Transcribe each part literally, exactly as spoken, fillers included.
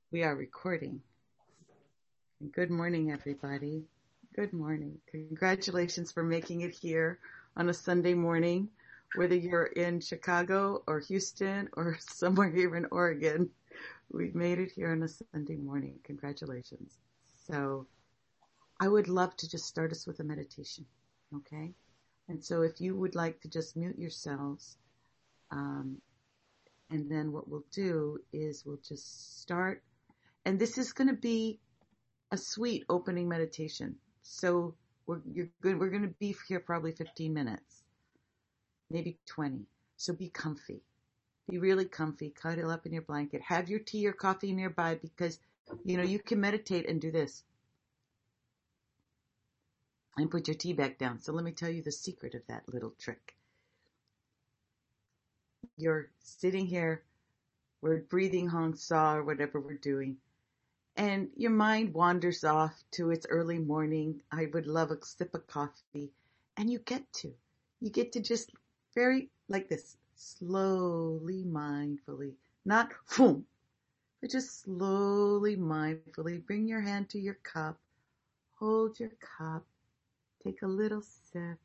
We are recording. Good morning, everybody. Good morning. Congratulations for making it here on a Sunday morning, whether you're in Chicago or Houston or somewhere here in Oregon. We've made it here on a Sunday morning. Congratulations. So I would love to just start us with a meditation. Okay. And so if you would like to just mute yourselves, um, and then what we'll do is we'll just start. And this is going to be a sweet opening meditation. So we're you're good. We're going to be here probably fifteen minutes, maybe twenty. So be comfy. Be really comfy. Cuddle up in your blanket. Have your tea or coffee nearby because you know you can meditate and do this and put your tea back down. So let me tell you the secret of that little trick. You're sitting here, we're breathing Hong Sa or whatever we're doing, and your mind wanders off to its early morning. I would love a sip of coffee. And you get to, you get to just very like this, slowly, mindfully, not boom, but just slowly, mindfully bring your hand to your cup, hold your cup, take a little sip,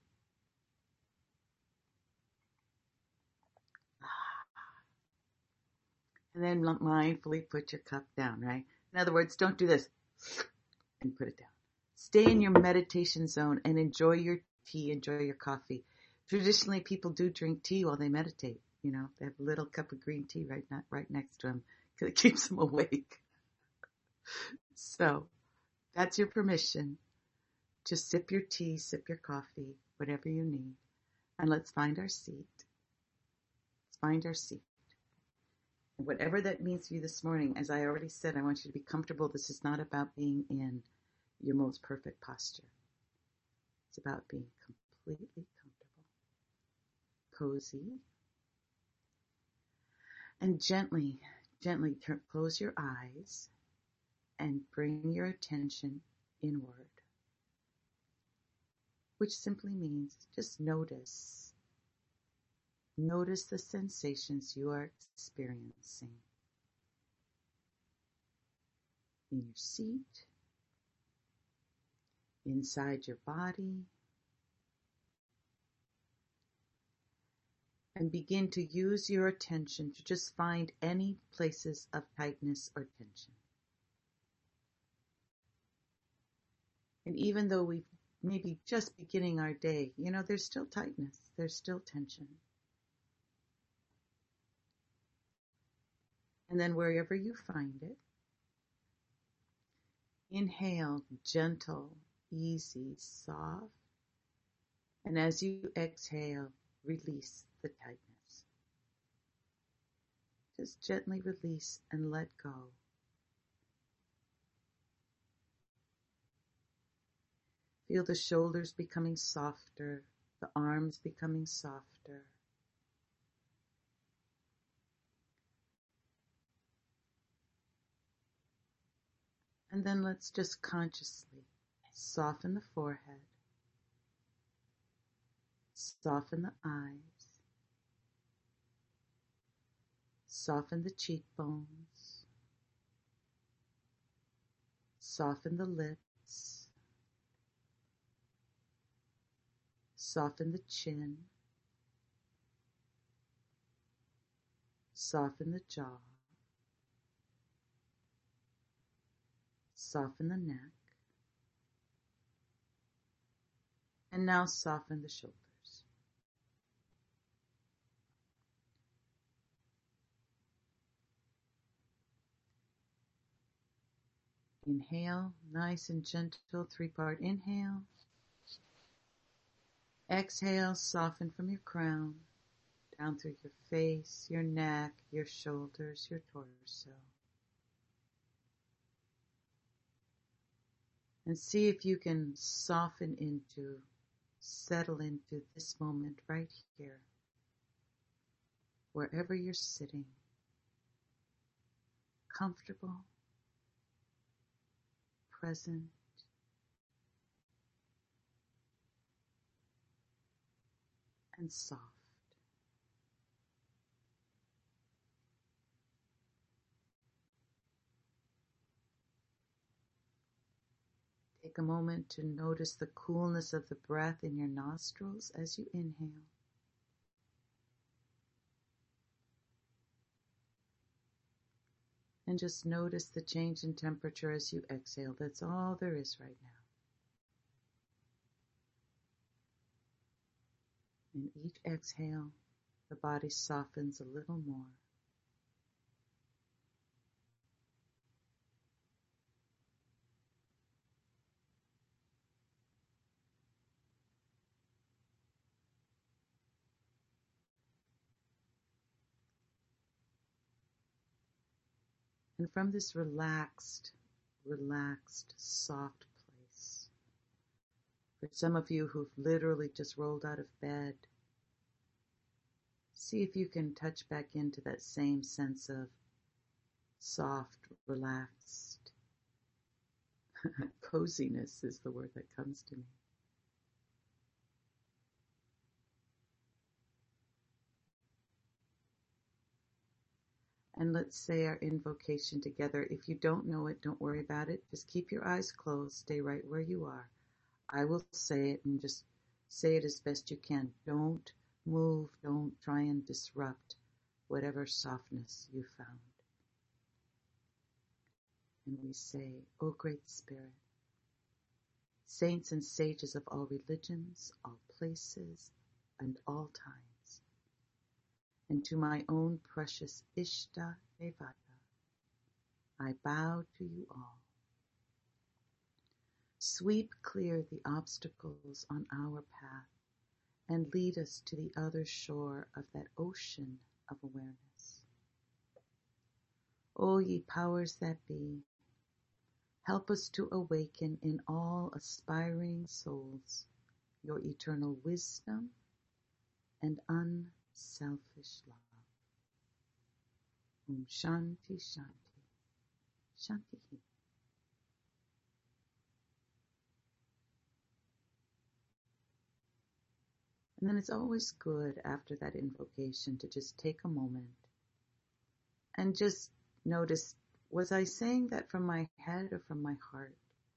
and then mindfully put your cup down, right? In other words, don't do this and put it down. Stay in your meditation zone and enjoy your tea, enjoy your coffee. Traditionally, people do drink tea while they meditate. You know, they have a little cup of green tea right, not, right next to them because it keeps them awake. So that's your permission. Just sip your tea, sip your coffee, whatever you need. And let's find our seat. Let's find our seat. And whatever that means for you this morning, as I already said, I want you to be comfortable. This is not about being in your most perfect posture. It's about being completely comfortable, cozy, and gently, gently turn, close your eyes and bring your attention inward, which simply means just notice. Notice the sensations you are experiencing in your seat, inside your body, and begin to use your attention to just find any places of tightness or tension. And even though we may be just beginning our day, you know, there's still tightness, there's still tension. And then wherever you find it, inhale, gentle, easy, soft. And as you exhale, release the tightness. Just gently release and let go. Feel the shoulders becoming softer, the arms becoming softer. And then let's just consciously soften the forehead, soften the eyes, soften the cheekbones, soften the lips, soften the chin, soften the jaw, soften the neck, and now soften the shoulders. Inhale, nice and gentle, three-part inhale. Exhale, soften from your crown, down through your face, your neck, your shoulders, your torso. And see if you can soften into, settle into this moment right here, wherever you're sitting, comfortable, present, and soft. Take a moment to notice the coolness of the breath in your nostrils as you inhale. And just notice the change in temperature as you exhale. That's all there is right now. In each exhale, the body softens a little more. And from this relaxed, relaxed, soft place, for some of you who've literally just rolled out of bed, see if you can touch back into that same sense of soft, relaxed. Coziness is the word that comes to me. And let's say our invocation together. If you don't know it, don't worry about it. Just keep your eyes closed. Stay right where you are. I will say it and just say it as best you can. Don't move. Don't try and disrupt whatever softness you found. And we say, O Great Spirit, saints and sages of all religions, all places, and all times, and to my own precious Ishta Devata, I bow to you all. Sweep clear the obstacles on our path and lead us to the other shore of that ocean of awareness. O ye powers that be, help us to awaken in all aspiring souls your eternal wisdom and unselfish love. Om Shanti Shanti Shanti. And then it's always good after that invocation to just take a moment and just notice, was I saying that from my head or from my heart?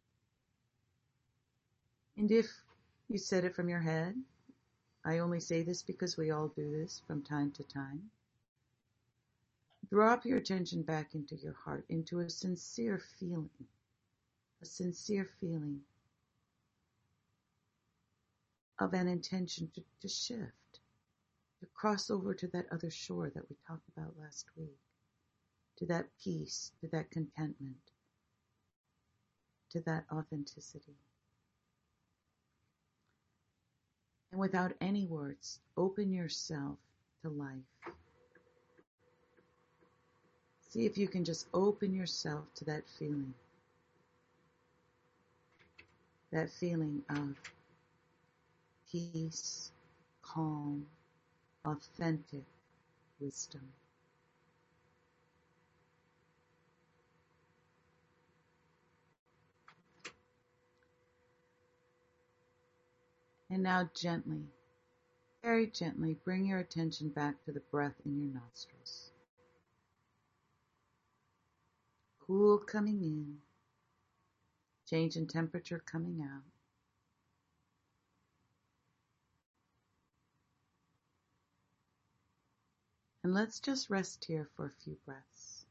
And if you said it from your head, I only say this because we all do this from time to time. Drop your attention back into your heart, into a sincere feeling, a sincere feeling of an intention to, to shift, to cross over to that other shore that we talked about last week, to that peace, to that contentment, to that authenticity. And without any words, open yourself to life. See if you can just open yourself to that feeling. That feeling of peace, calm, authentic wisdom. And now gently, very gently, bring your attention back to the breath in your nostrils. Cool coming in, change in temperature coming out. And let's just rest here for a few breaths.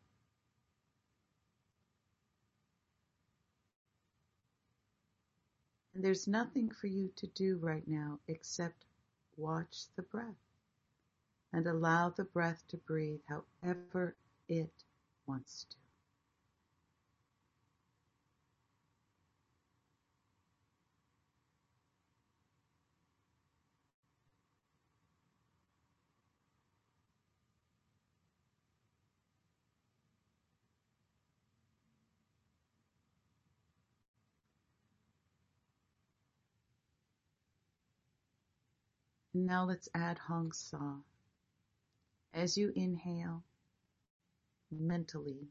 And there's nothing for you to do right now except watch the breath and allow the breath to breathe however it wants to. Now let's add Hong Sa. As you inhale, mentally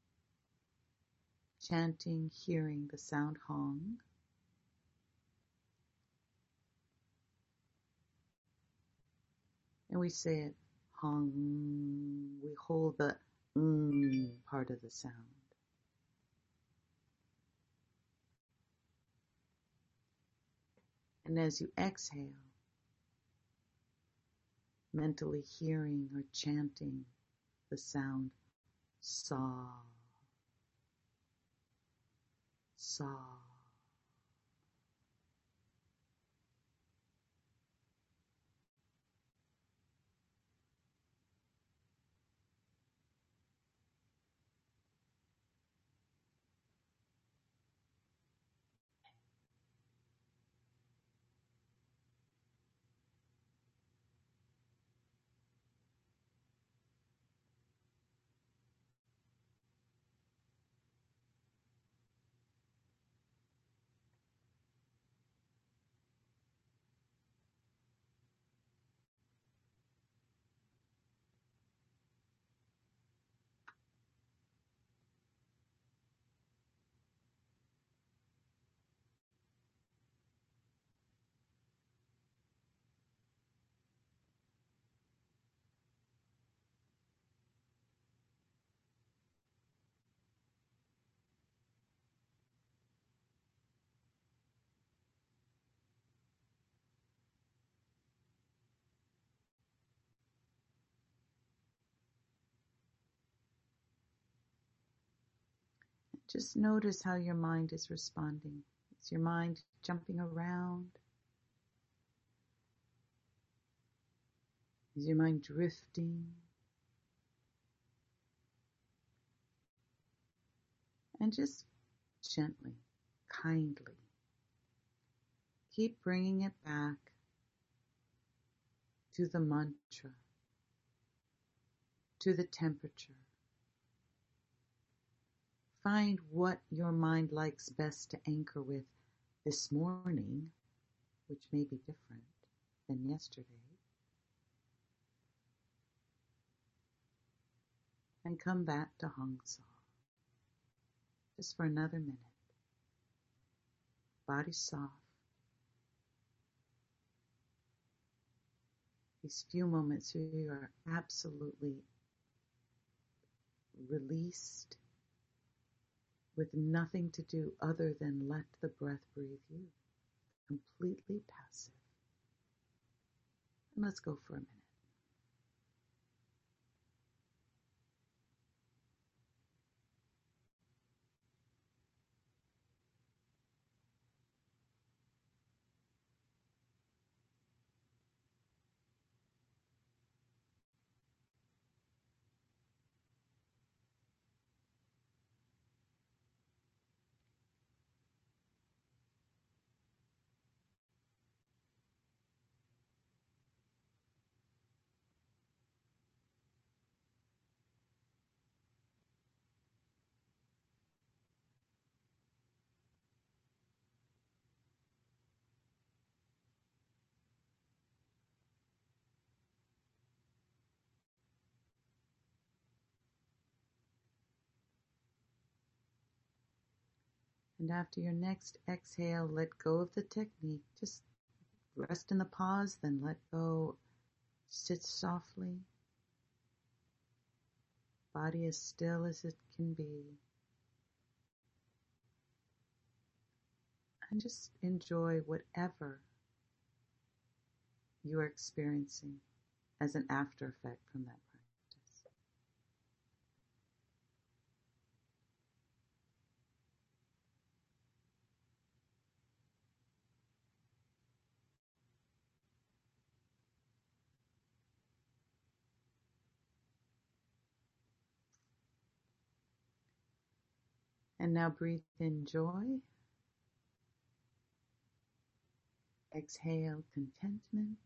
chanting, hearing the sound Hong. And we say it, Hong. We hold the mm part of the sound. And as you exhale, mentally hearing or chanting the sound Sa, Sa. Just notice how your mind is responding. Is your mind jumping around? Is your mind drifting? And just gently, kindly, keep bringing it back to the mantra, to the temperature. Find what your mind likes best to anchor with this morning, which may be different than yesterday. And come back to Hong Sa, just for another minute. Body soft. These few moments where you are absolutely released with nothing to do other than let the breath breathe you. Completely passive. And let's go for a minute. And after your next exhale, let go of the technique. Just rest in the pause, then let go. Sit softly. Body as still as it can be. And just enjoy whatever you are experiencing as an after effect from that practice. And now breathe in joy. Exhale contentment.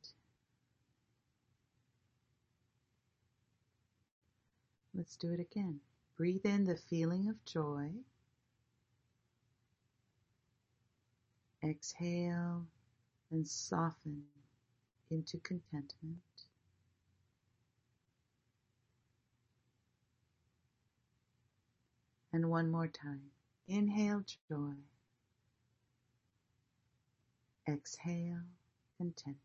Let's do it again. Breathe in the feeling of joy. Exhale and soften into contentment. And one more time. Inhale joy. Exhale contentment.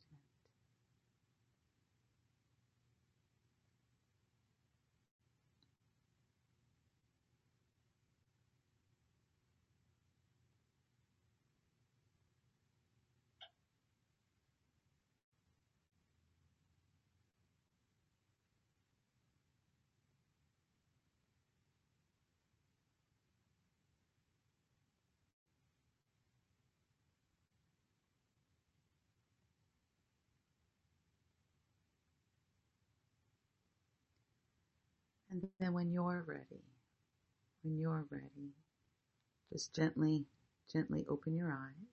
And then when you're ready, when you're ready, just gently, gently open your eyes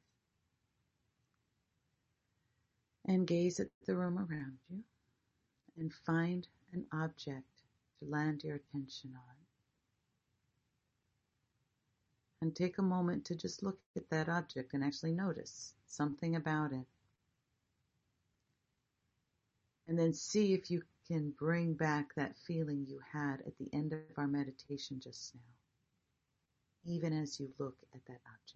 and gaze at the room around you and find an object to land your attention on. And take a moment to just look at that object and actually notice something about it. And then see if you can bring back that feeling you had at the end of our meditation just now, even as you look at that object.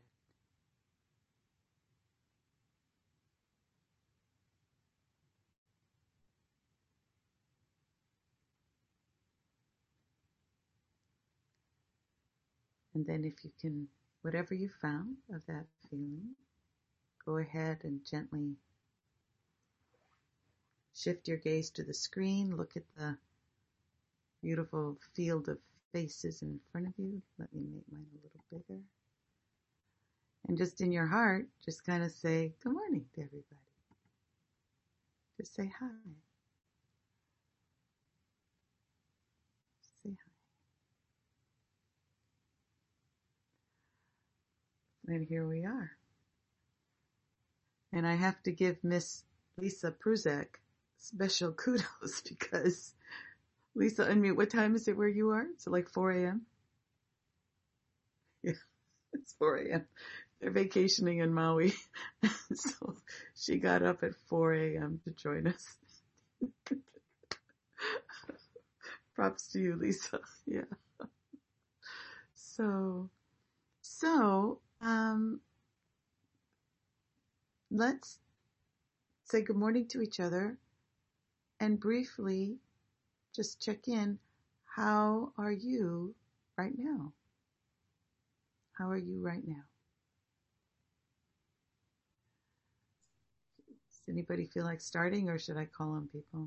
And then if you can, whatever you found of that feeling, go ahead and gently shift your gaze to the screen. Look at the beautiful field of faces in front of you. Let me make mine a little bigger. And just in your heart, just kind of say, good morning to everybody. Just say hi. Say hi. And here we are. And I have to give Miss Lisa Pruzak special kudos because Lisa, unmute. What time is it where you are? Is it like four a.m.? Yeah, it's four a.m. They're vacationing in Maui. So she got up at four a.m. to join us. Props to you, Lisa. Yeah. So, so, um, let's say good morning to each other and briefly just check in. How are you right now? How are you right now? Does anybody feel like starting, or should I call on people?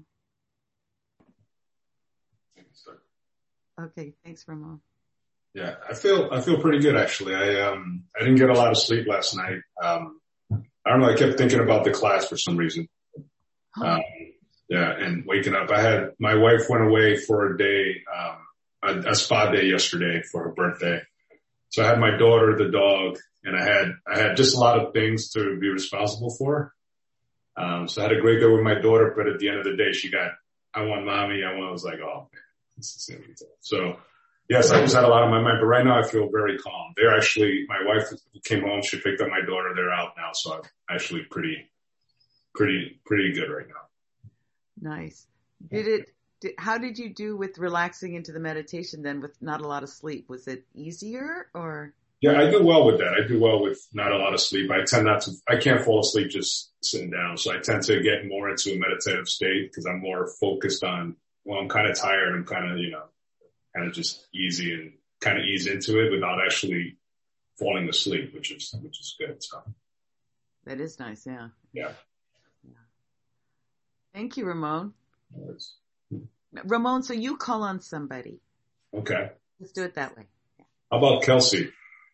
Okay, thanks, Ramon. Yeah, I feel I feel pretty good actually. I um I didn't get a lot of sleep last night. Um, I don't know. I kept thinking about the class for some reason. Oh. Um, yeah, and waking up. I had my wife went away for a day, um, a, a spa day yesterday for her birthday. So I had my daughter, the dog, and I had I had just a lot of things to be responsible for. Um, so I had a great day with my daughter, but at the end of the day, she got I want mommy. I want. I was like, oh man, this is gonna be tough. So. Yes, I just had a lot on my mind, but right now I feel very calm. They're actually, my wife came home, she picked up my daughter, they're out now, so I'm actually pretty, pretty, pretty good right now. Nice. Did it, did, how did you do with relaxing into the meditation then with not a lot of sleep? Was it easier or? Yeah, I do well with that. I do well with not a lot of sleep. I tend not to, I can't fall asleep just sitting down, so I tend to get more into a meditative state because I'm more focused on, well, I'm kind of tired, I'm kind of, you know, kind of just easy and kind of ease into it without actually falling asleep, which is, which is good. So. That is nice. Yeah. Yeah. Yeah. Thank you, Ramon. Nice. Ramon, so you call on somebody. Okay. Let's do it that way. Yeah. How about Kelsey?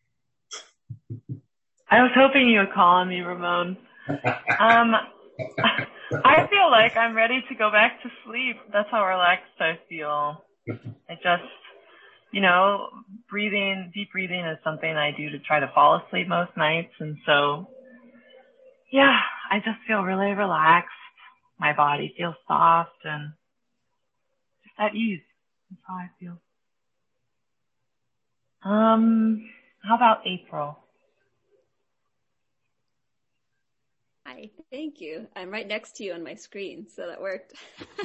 I was hoping you would call on me, Ramon. Um, I feel like I'm ready to go back to sleep. That's how relaxed I feel. I just, you know, breathing, deep breathing is something I do to try to fall asleep most nights. And so, yeah, I just feel really relaxed. My body feels soft and just at ease. That's how I feel. Um, how about April? Hi, thank you. I'm right next to you on my screen, so that worked.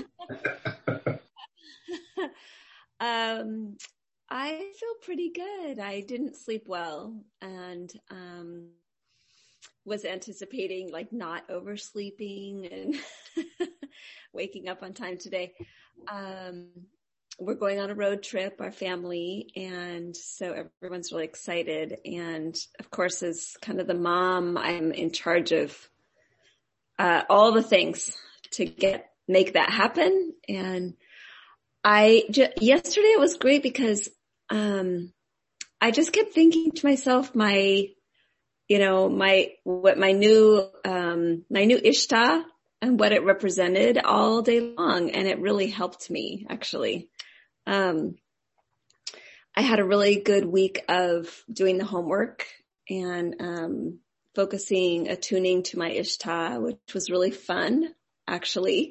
um, I feel pretty good. I didn't sleep well and um, was anticipating like not oversleeping and waking up on time today. Um, we're going on a road trip, our family, and so everyone's really excited. And of course, as kind of the mom, I'm in charge of uh, all the things to get make that happen. And I ju- yesterday it was great because um, I just kept thinking to myself, my, you know, my what my new um, my new Ishta and what it represented all day long, and it really helped me actually. Um, I had a really good week of doing the homework and um, focusing, attuning to my Ishta, which was really fun, actually.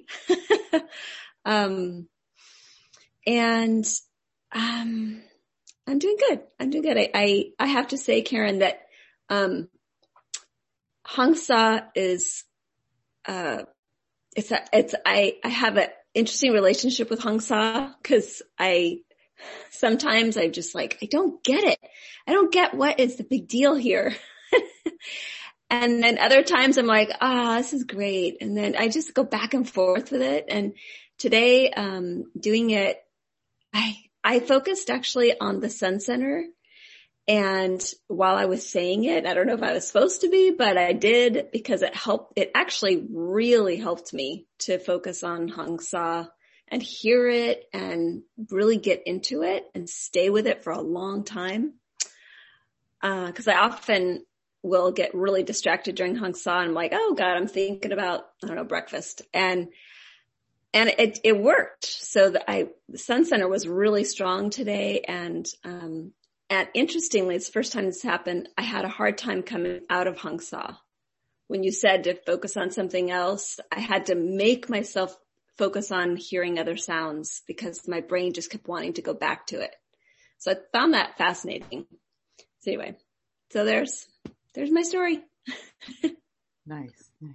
um, and um, I'm doing good. I'm doing good. I, I, I have to say, Karen, that um, Hong Sa is, uh, it's, a, it's, I, I have an interesting relationship with Hong Sa because I, sometimes I'm just like, I don't get it. I don't get what is the big deal here. And then other times I'm like, ah, oh, this is great. And then I just go back and forth with it. And today, um, doing it, I, I focused actually on the Sun Center. And while I was saying it, I don't know if I was supposed to be, but I did because it helped. It actually really helped me to focus on Hong Sa and hear it and really get into it and stay with it for a long time. Uh, cause I often will get really distracted during Hong Sa and I'm like, oh God, I'm thinking about, I don't know, breakfast. And, and it, it worked. So the, I, the Sun Center was really strong today. And, um, and interestingly, it's the first time this happened. I had a hard time coming out of Hong Sa. When you said to focus on something else, I had to make myself focus on hearing other sounds because my brain just kept wanting to go back to it. So I found that fascinating. So anyway, so there's, there's my story. Nice, nice.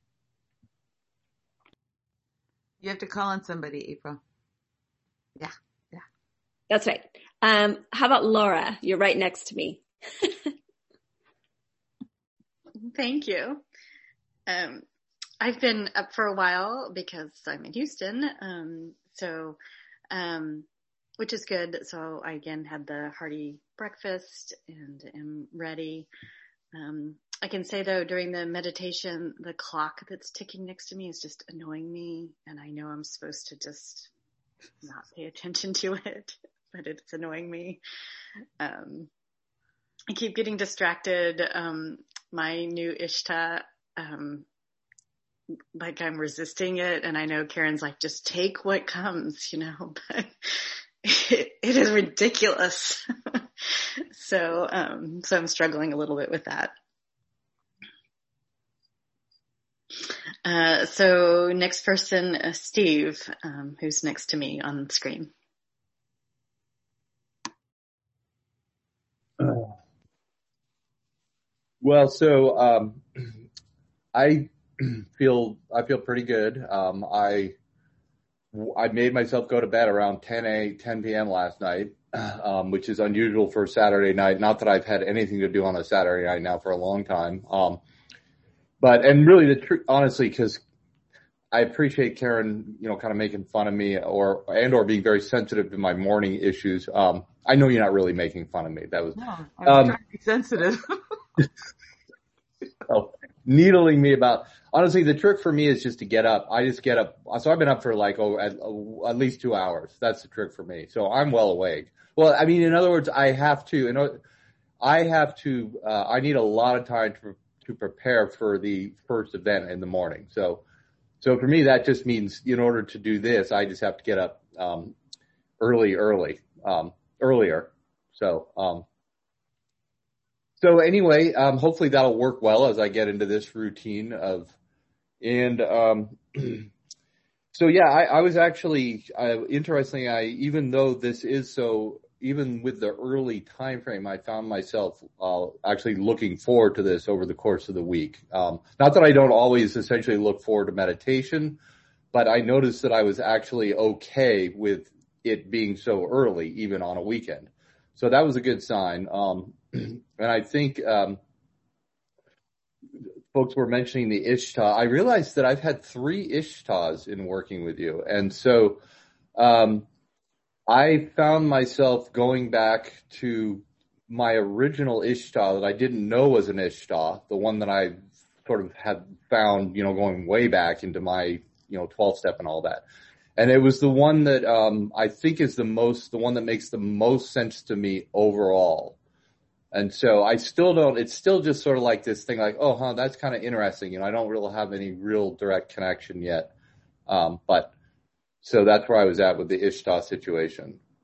You have to call on somebody, April. Yeah, yeah. That's right. Um, how about Laura? You're right next to me. Thank you. Um, I've been up for a while because I'm in Houston. Um, so, um, which is good. So I again had the hearty breakfast and am ready. Um, I can say though, during the meditation, the clock that's ticking next to me is just annoying me. And I know I'm supposed to just not pay attention to it, but it's annoying me. Um, I keep getting distracted. Um, my new Ishta, um, like I'm resisting it. And I know Karen's like, just take what comes, you know, but it, it is ridiculous. so, um, so I'm struggling a little bit with that. Uh, so next person, uh, Steve, um, who's next to me on the screen. Uh, well, so, um, I feel, I feel pretty good. Um, I, I made myself go to bed around ten p.m. last night, um, which is unusual for a Saturday night. Not that I've had anything to do on a Saturday night now for a long time. Um, but, and really the truth, honestly, cause I appreciate Karen, you know, kind of making fun of me or, and or being very sensitive to my morning issues. Um, I know you're not really making fun of me. That was, no, I'm um, trying to be sensitive. oh, needling me about, honestly, the trick for me is just to get up. I just get up. So I've been up for like, oh, at, at least two hours. That's the trick for me. So I'm well awake. Well, I mean, in other words, I have to, you know, I have to, uh, I need a lot of time to, to prepare for the first event in the morning. So, so for me, that just means in order to do this, I just have to get up, um, early, early, um, earlier. So, um, so anyway, um, hopefully that'll work well as I get into this routine of, and, um, so yeah, I, I was actually, uh, interestingly, I, even though this is so, even with the early time frame, I found myself, uh, actually looking forward to this over the course of the week. Um, not that I don't always essentially look forward to meditation, but I noticed that I was actually okay with it being so early, even on a weekend. So that was a good sign. Um, and I think, um, folks were mentioning the Ishta. I realized that I've had three Ishtas in working with you. And so, um, I found myself going back to my original Ishta that I didn't know was an Ishta, the one that I sort of had found, you know, going way back into my, you know, twelve step and all that. And it was the one that, um, I think is the most, the one that makes the most sense to me overall. And so I still don't, it's still just sort of like this thing like, oh, huh, that's kind of interesting. You know, I don't really have any real direct connection yet. Um, but so that's where I was at with the Ishta situation.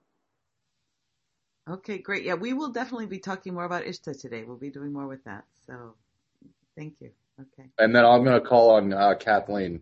Okay, great. Yeah, we will definitely be talking more about Ishta today. We'll be doing more with that. So thank you. Okay. And then I'm going to call on uh, Kathleen.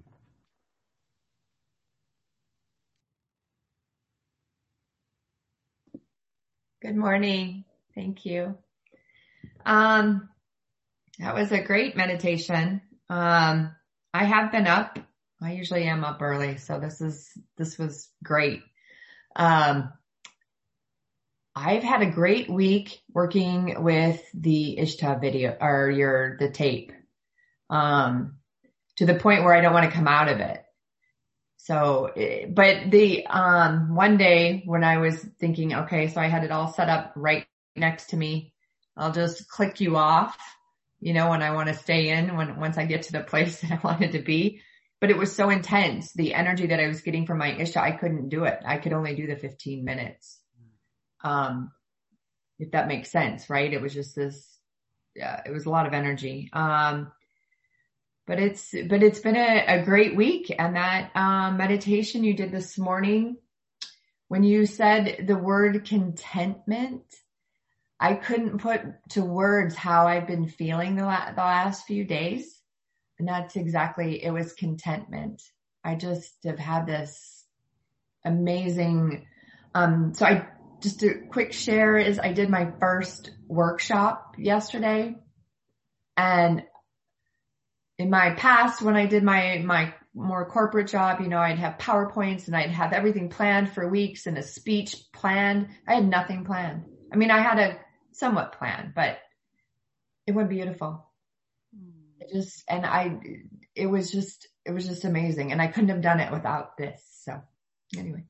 Good morning. Thank you. Um, that was a great meditation. Um, I have been up. I usually am up early, so this is, this was great. Um, I've had a great week working with the Ishta video or your, the tape, um, to the point where I don't want to come out of it. So, but the, um, one day when I was thinking, okay, so I had it all set up right next to me. I'll just click you off, you know, when I want to stay in when, once I get to the place that I wanted to be. But it was so intense. The energy that I was getting from my Ishta, I couldn't do it. I could only do the fifteen minutes. Um, if that makes sense, right? It was just this, yeah, it was a lot of energy. Um, But it's, but it's been a, a great week. And that, um, meditation you did this morning, when you said the word contentment, I couldn't put to words how I've been feeling the, la- the last few days. And that's exactly, it was contentment. I just have had this amazing, um, so I, just a quick share is I did my first workshop yesterday, and in my past, when I did my, my more corporate job, you know, I'd have PowerPoints and I'd have everything planned for weeks and a speech planned. I had nothing planned. I mean, I had a somewhat plan, but it went beautiful. It just, and I, it was just, it was just amazing. And I couldn't have done it without this. So anyway.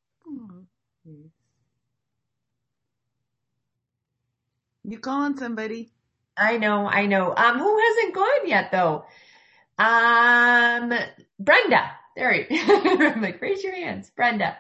You calling somebody? I know, I know. Um, who hasn't gone yet though? Um, Brenda. There you I'm like, raise your hands. Brenda.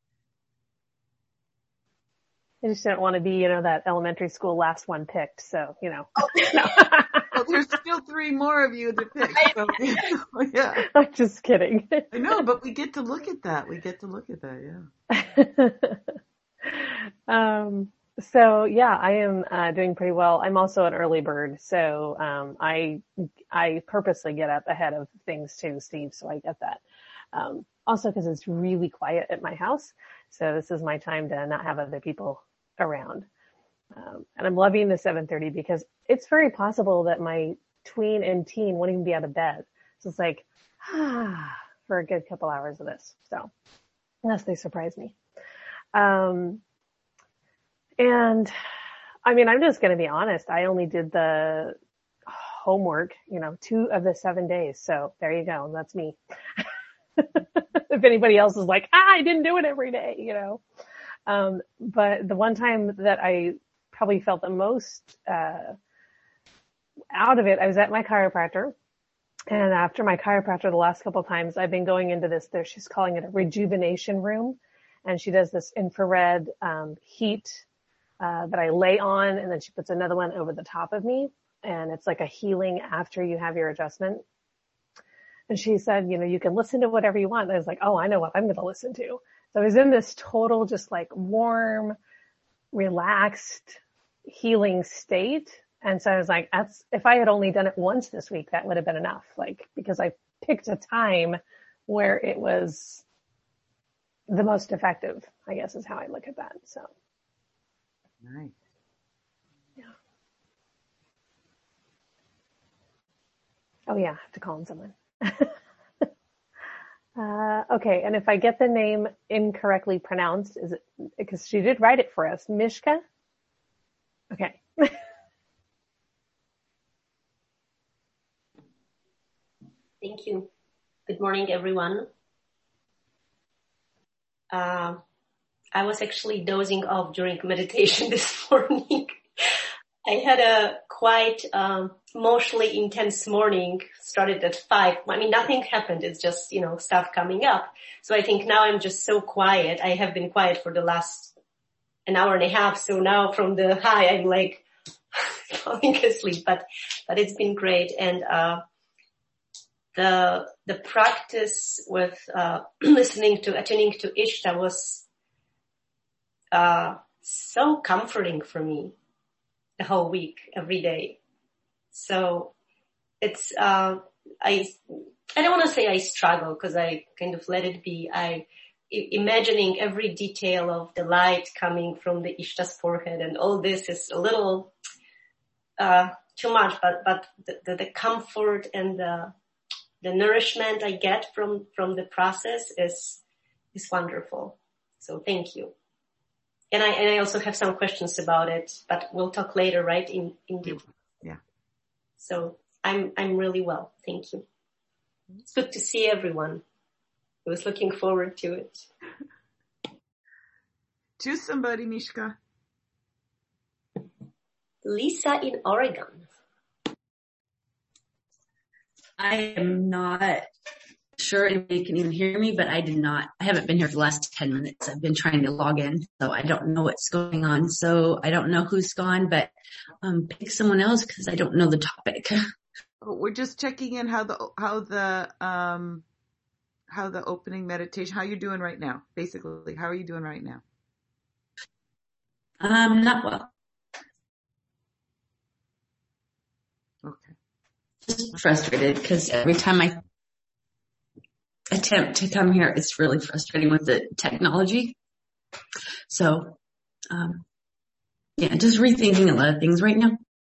I just didn't want to be, you know, that elementary school last one picked. So, you know. Oh. No. Well, there's still three more of you to pick. So, yeah. I'm just kidding. I know, but we get to look at that. We get to look at that. Yeah. um, So yeah, I am uh, doing pretty well. I'm also an early bird, so um, I I purposely get up ahead of things too, Steve. So I get that. Um, also, because it's really quiet at my house, so this is my time to not have other people around. Um, and I'm loving the seven thirty because it's very possible that my tween and teen won't even be out of bed. So it's like ah, for a good couple hours of this. So unless they surprise me. Um, And I mean, I'm just going to be honest. I only did the homework, you know, two of the seven days. So there you go. That's me. If anybody else is like, ah, I didn't do it every day, you know. Um, but the one time that I probably felt the most, uh, out of it, I was at my chiropractor. And after my chiropractor, the last couple of times I've been going into this, there, she's calling it a rejuvenation room. And she does this infrared, um, heat Uh, that I lay on, and then she puts another one over the top of me, and it's like a healing after you have your adjustment. And she said, you know, you can listen to whatever you want. And I was like, oh, I know what I'm going to listen to. So I was in this total, just like warm, relaxed, healing state. And so I was like, that's, if I had only done it once this week, that would have been enough. Like, because I picked a time where it was the most effective, I guess is how I look at that. So. Nice. Yeah. Oh yeah, I have to call in someone. uh, okay, and if I get the name incorrectly pronounced, is it, because she did write it for us, Mishka? Okay. Thank you. Good morning, everyone. Uh, I was actually dozing off during meditation this morning. I had a quite um, emotionally intense morning, started at five. I mean, nothing happened. It's just, you know, stuff coming up. So I think now I'm just so quiet. I have been quiet for the last an hour and a half. So now from the high, I'm like falling asleep, but, but it's been great. And, uh, the, the practice with, uh, listening to, attending to Ishta was, uh, so comforting for me the whole week, every day. So it's, uh, I, I don't want to say I struggle because I kind of let it be. I, imagining every detail of the light coming from the Ishta's forehead and all this is a little, uh, too much, but, but the, the, the comfort and the, the nourishment I get from, from the process is, is wonderful. So thank you. And I, and I also have some questions about it, but we'll talk later, right? In, in detail. Yeah. So I'm, I'm really well. Thank you. It's good to see everyone. I was looking forward to it. Choose somebody, Mishka. Lisa in Oregon. I am not sure anybody can even hear me, but I did not, I haven't been here for the last ten minutes. I've been trying to log in, so I don't know what's going on. So I don't know who's gone, but um, pick someone else because I don't know the topic. We're just checking in how the, how the, um, how the opening meditation, how you're doing right now, basically. How are you doing right now? Um, not well. Okay. Just frustrated because every time I attempt to come here, it's really frustrating with the technology. So, um, yeah, just rethinking a lot of things right now.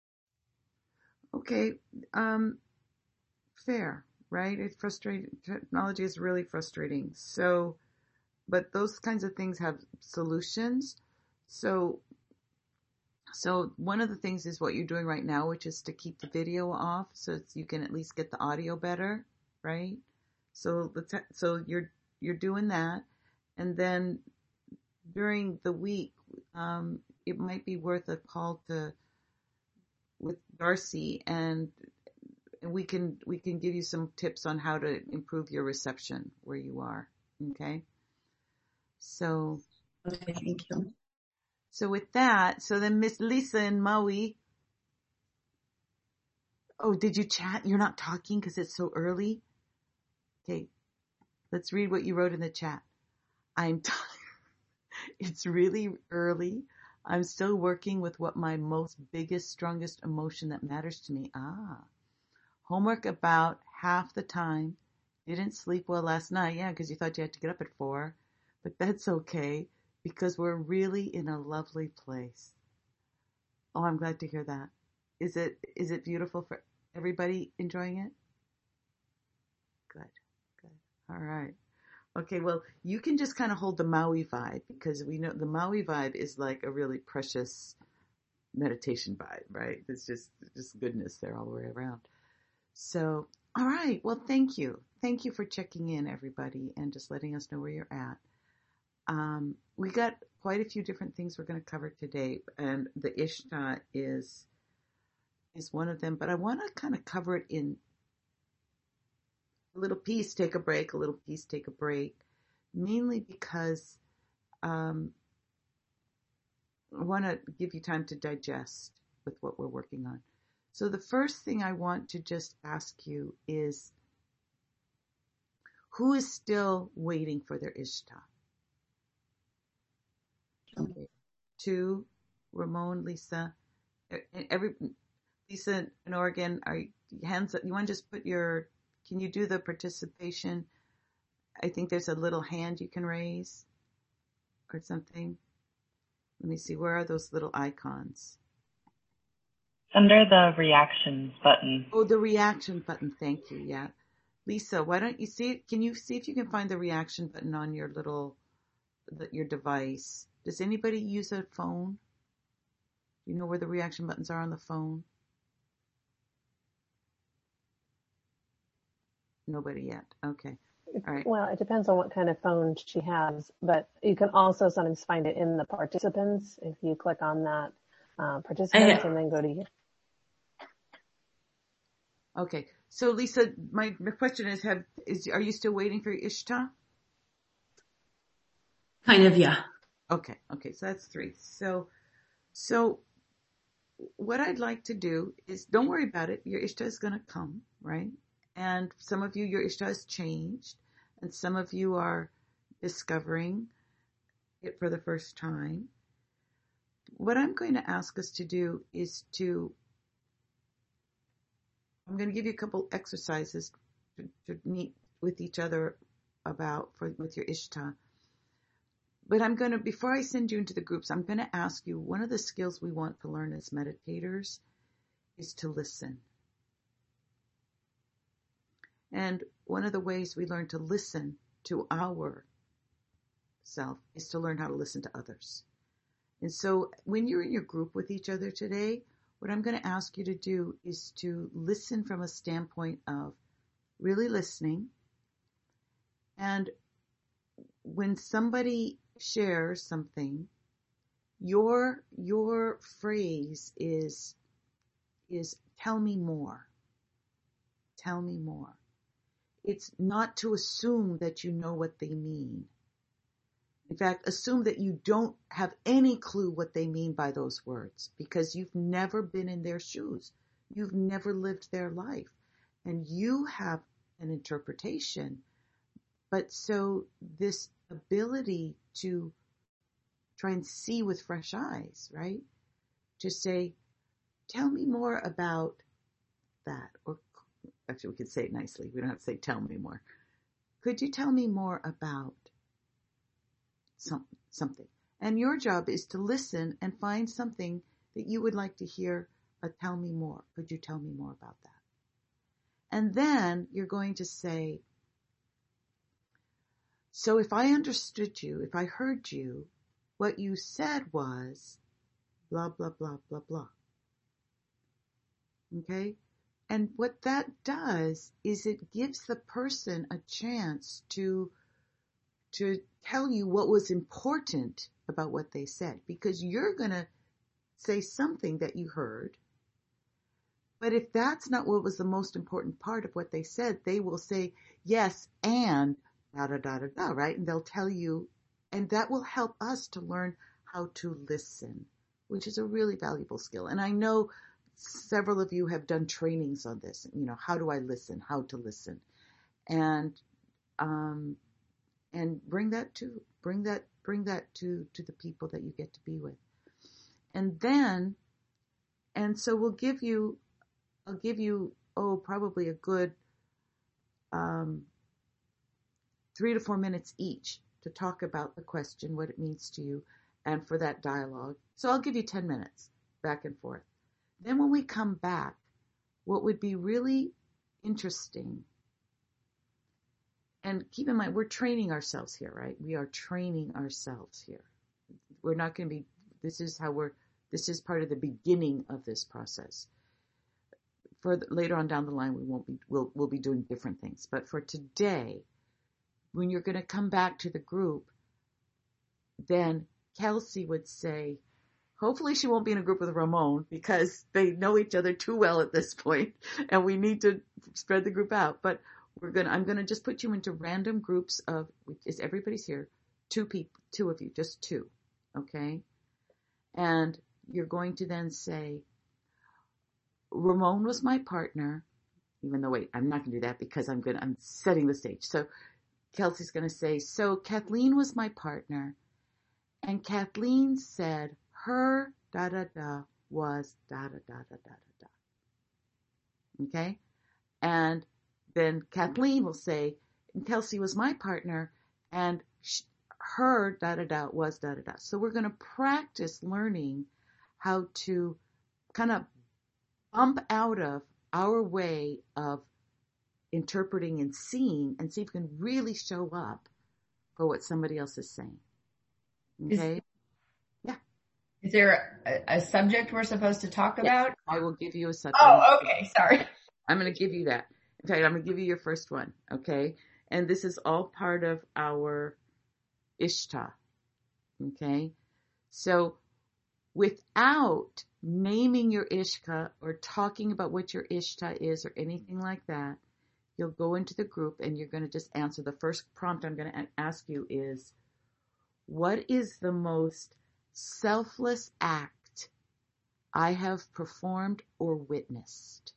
Okay. Um, fair. Right? It's frustrating. Technology is really frustrating. So, but those kinds of things have solutions. So, so one of the things is what you're doing right now, which is to keep the video off so you can at least get the audio better, right? So the te- so you're, you're doing that. And then during the week, um, it might be worth a call to, with Darcy and And we can, we can give you some tips on how to improve your reception where you are. Okay. So. Okay. Thank you. So with that, so then Miss Lisa in Maui. Oh, did you chat? You're not talking because it's so early. Okay. Let's read what you wrote in the chat. I'm tired. It's really early. I'm still working with what my most biggest, strongest emotion that matters to me. Ah. Homework about half the time. Didn't sleep well last night. Yeah, because you thought you had to get up at four. But that's okay because we're really in a lovely place. Oh, I'm glad to hear that. Is it, is it beautiful for everybody enjoying it? Good, good. All right. Okay, well, you can just kind of hold the Maui vibe because we know the Maui vibe is like a really precious meditation vibe, right? It's just, just goodness there all the way around. So, all right. Well, thank you. Thank you for checking in, everybody, and just letting us know where you're at. Um, we got quite a few different things we're going to cover today, and the Ishta is is one of them. But I want to kind of cover it in a little piece, take a break, a little piece, take a break, mainly because um, I want to give you time to digest with what we're working on. So the first thing I want to just ask you is, who is still waiting for their Ishta? Okay. Two, Ramon, Lisa, every Lisa in Oregon, are you, hands up? You want to just put your, can you do the participation? I think there's a little hand you can raise or something. Let me see, where are those little icons? Under the reactions button. Oh, the reaction button. Thank you. Yeah. Lisa, why don't you see it? Can you see if you can find the reaction button on your little, the, your device? Does anybody use a phone? Do you know where the reaction buttons are on the phone? Nobody yet. Okay. All right. Well, it depends on what kind of phone she has, but you can also sometimes find it in the participants if you click on that uh, participants and then go to you. Okay. So Lisa, my, my question is, have, is, are you still waiting for your Ishta? Kind of, yeah. Okay. Okay. So that's three. So, so what I'd like to do is, don't worry about it. Your Ishta is going to come, right? And some of you, your Ishta has changed, and some of you are discovering it for the first time. what I'm going to ask us to do is to, I'm going to give you a couple exercises to, to meet with each other about for with your Ishta. But I'm going to, before I send you into the groups, I'm going to ask you, one of the skills we want to learn as meditators is to listen. And one of the ways we learn to listen to our self is to learn how to listen to others. And so when you're in your group with each other today, what I'm going to ask you to do is to listen from a standpoint of really listening. And when somebody shares something, your your phrase is is tell me more. Tell me more. It's not to assume that you know what they mean. In fact, assume that you don't have any clue what they mean by those words because you've never been in their shoes. You've never lived their life. And you have an interpretation. But so this ability to try and see with fresh eyes, right? To say, tell me more about that. Or actually, we could say it nicely. We don't have to say, tell me more. Could you tell me more about some, something? And your job is to listen and find something that you would like to hear a tell me more. Could you tell me more about that? And then you're going to say, so if I understood you, if I heard you, what you said was blah, blah, blah, blah, blah. Okay? And what that does is it gives the person a chance to, to tell you what was important about what they said, because you're going to say something that you heard. But if that's not what was the most important part of what they said, they will say, yes, and da, da, da, da, da, right? And they'll tell you, and that will help us to learn how to listen, which is a really valuable skill. And I know several of you have done trainings on this, you know, how do I listen, how to listen, and, um, and bring that to, bring that, bring that to, to the people that you get to be with. And then, and so we'll give you, I'll give you, oh, probably a good, um, three to four minutes each to talk about the question, what it means to you, and for that dialogue. So I'll give you ten minutes back and forth. Then when we come back, what would be really interesting, and keep in mind, we're training ourselves here, right? We are training ourselves here. We're not going to be, this is how we're, this is part of the beginning of this process. For the, later on down the line, we won't be, we'll, we'll be doing different things. But for today, when you're going to come back to the group, then Kelsey would say, hopefully she won't be in a group with Ramon because they know each other too well at this point, and we need to spread the group out. But we're gonna, I'm gonna just put you into random groups of, is everybody's here, two people, two of you, just two, okay? And you're going to then say, Ramon was my partner, even though wait, I'm not gonna do that because I'm gonna, I'm setting the stage. So Kelsey's gonna say, so Kathleen was my partner, and Kathleen said her da da da was da da da da da da da. Okay? And then Kathleen will say, Kelsey was my partner, and sh- her da da da was da da da. So we're going to practice learning how to kind of bump out of our way of interpreting and seeing and see if we can really show up for what somebody else is saying. Okay? Is, yeah. Is there a, a subject we're supposed to talk yes, about? I will give you a subject. Oh, okay. Sorry. I'm going to give you that. In fact, I'm going to give you your first one. Okay? And this is all part of our Ishta. Okay? So without naming your Ishta or talking about what your Ishta is or anything like that, you'll go into the group and you're going to just answer. The first prompt I'm going to ask you is, what is the most selfless act I have performed or witnessed?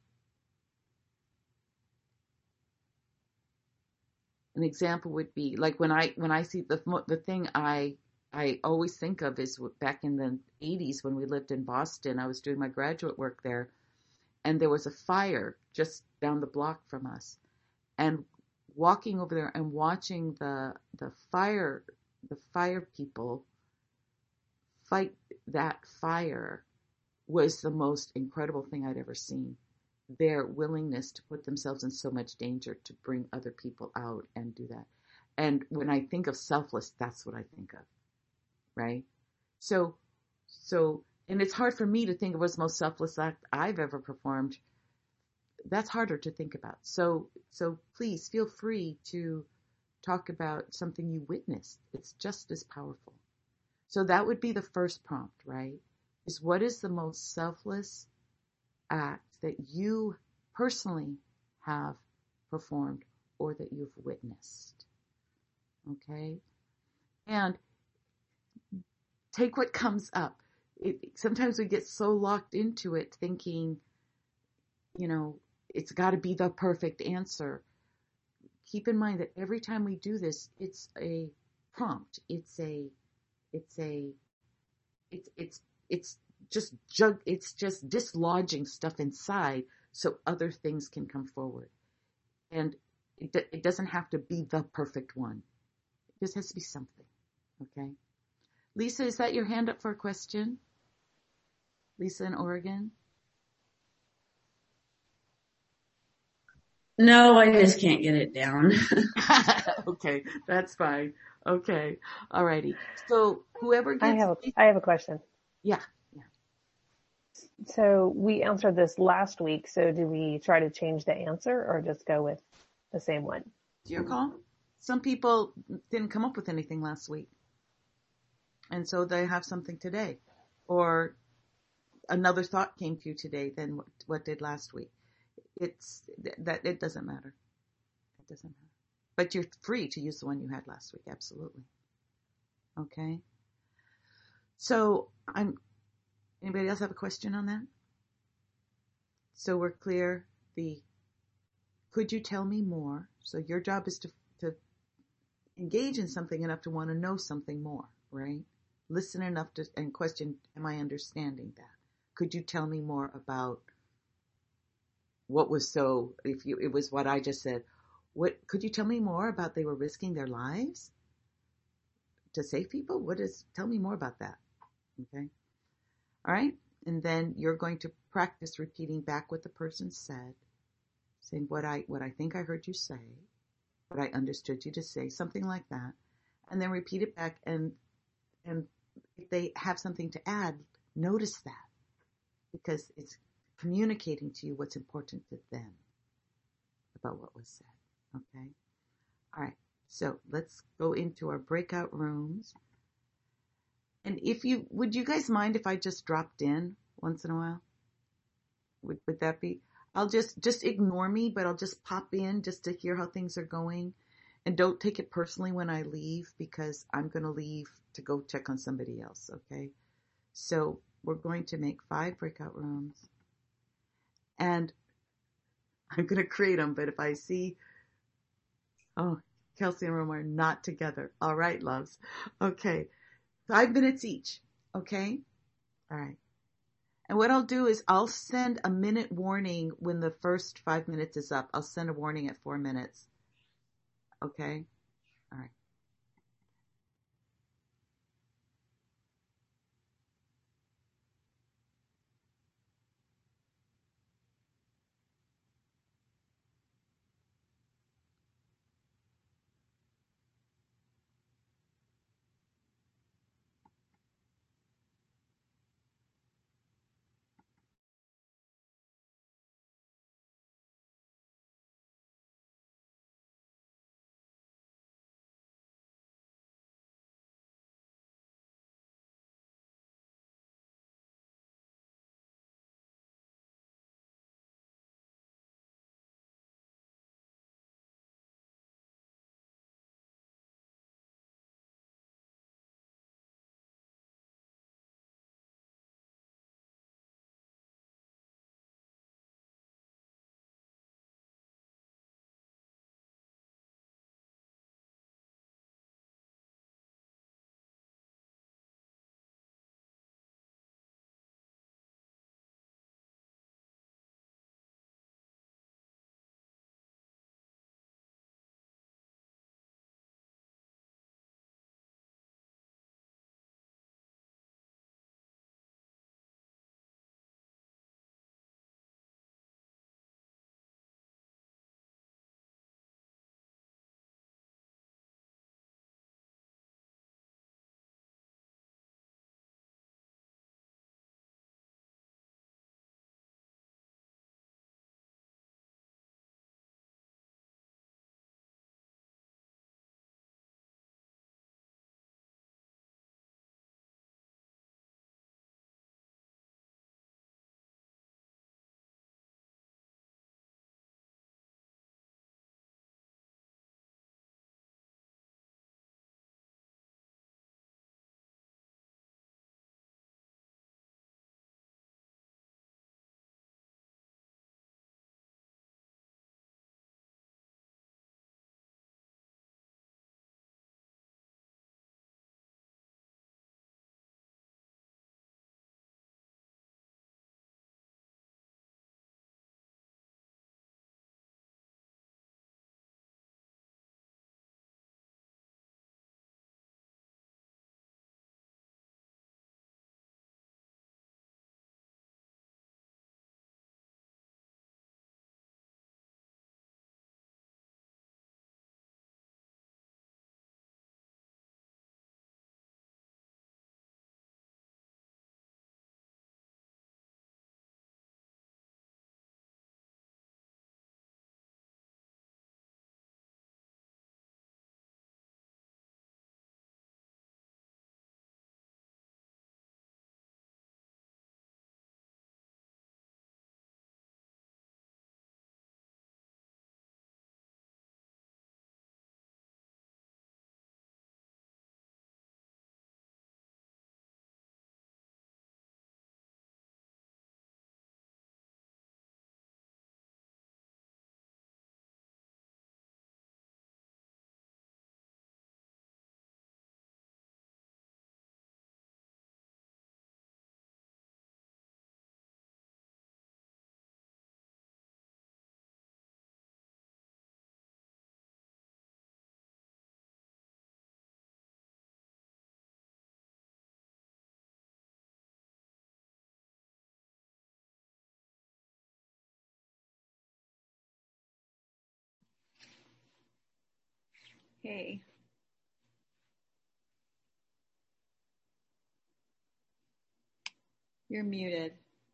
An example would be like when I when I see the the thing I I always think of is back in the eighties when we lived in Boston. I was doing my graduate work there, and there was a fire just down the block from us. And walking over there and watching the the fire the fire people fight that fire was the most incredible thing I'd ever seen. Their willingness to put themselves in so much danger to bring other people out and do that. And when I think of selfless, that's what I think of, right? So, so, and it's hard for me to think of what's the most selfless act I've ever performed. That's harder to think about. So, so please feel free to talk about something you witnessed. It's just as powerful. So that would be the first prompt, right? Is what is the most selfless act that you personally have performed or that you've witnessed? Okay? And take what comes up. It, sometimes we get so locked into it thinking, you know, it's got to be the perfect answer. Keep in mind that every time we do this, it's a prompt. It's a, it's a, it's, it's, it's just jug, it's just dislodging stuff inside so other things can come forward. And it, it doesn't have to be the perfect one. It just has to be something. Okay. Lisa, is that your hand up for a question? Lisa in Oregon? No, I just can't get it down. Okay, that's fine. Okay, alrighty. So whoever gets, I have a, I have a question. Yeah, yeah. So we answered this last week. So do we try to change the answer or just go with the same one? Do you recall? Some people didn't come up with anything last week, and so they have something today, or another thought came to you today than what, what did last week. It's that it doesn't matter. It doesn't matter. But you're free to use the one you had last week. Absolutely. Okay. So I'm, anybody else have a question on that? So we're clear. The, could you tell me more? So your job is to, to engage in something enough to want to know something more, right? Listen enough to, and question, am I understanding that? Could you tell me more about what was so, if you, it was what I just said, what, could you tell me more about they were risking their lives to save people? What is, tell me more about that. Okay. All right. And then you're going to practice repeating back what the person said, saying what I, what I think I heard you say, what I understood you to say, something like that. And then repeat it back. And, and if they have something to add, notice that, because it's communicating to you what's important to them about what was said. Okay. All right. So let's go into our breakout rooms. And if you, would you guys mind if I just dropped in once in a while? Would, would that be, I'll just, just ignore me, but I'll just pop in just to hear how things are going. And don't take it personally when I leave, because I'm going to leave to go check on somebody else. Okay. So we're going to make five breakout rooms. And I'm going to create them, but if I see, oh, Kelsey and Rome are not together. All right, loves. Okay. Five minutes each. Okay. All right. And what I'll do is I'll send a minute warning when the first five minutes is up. I'll send a warning at four minutes. Okay. All right. Okay. You're muted.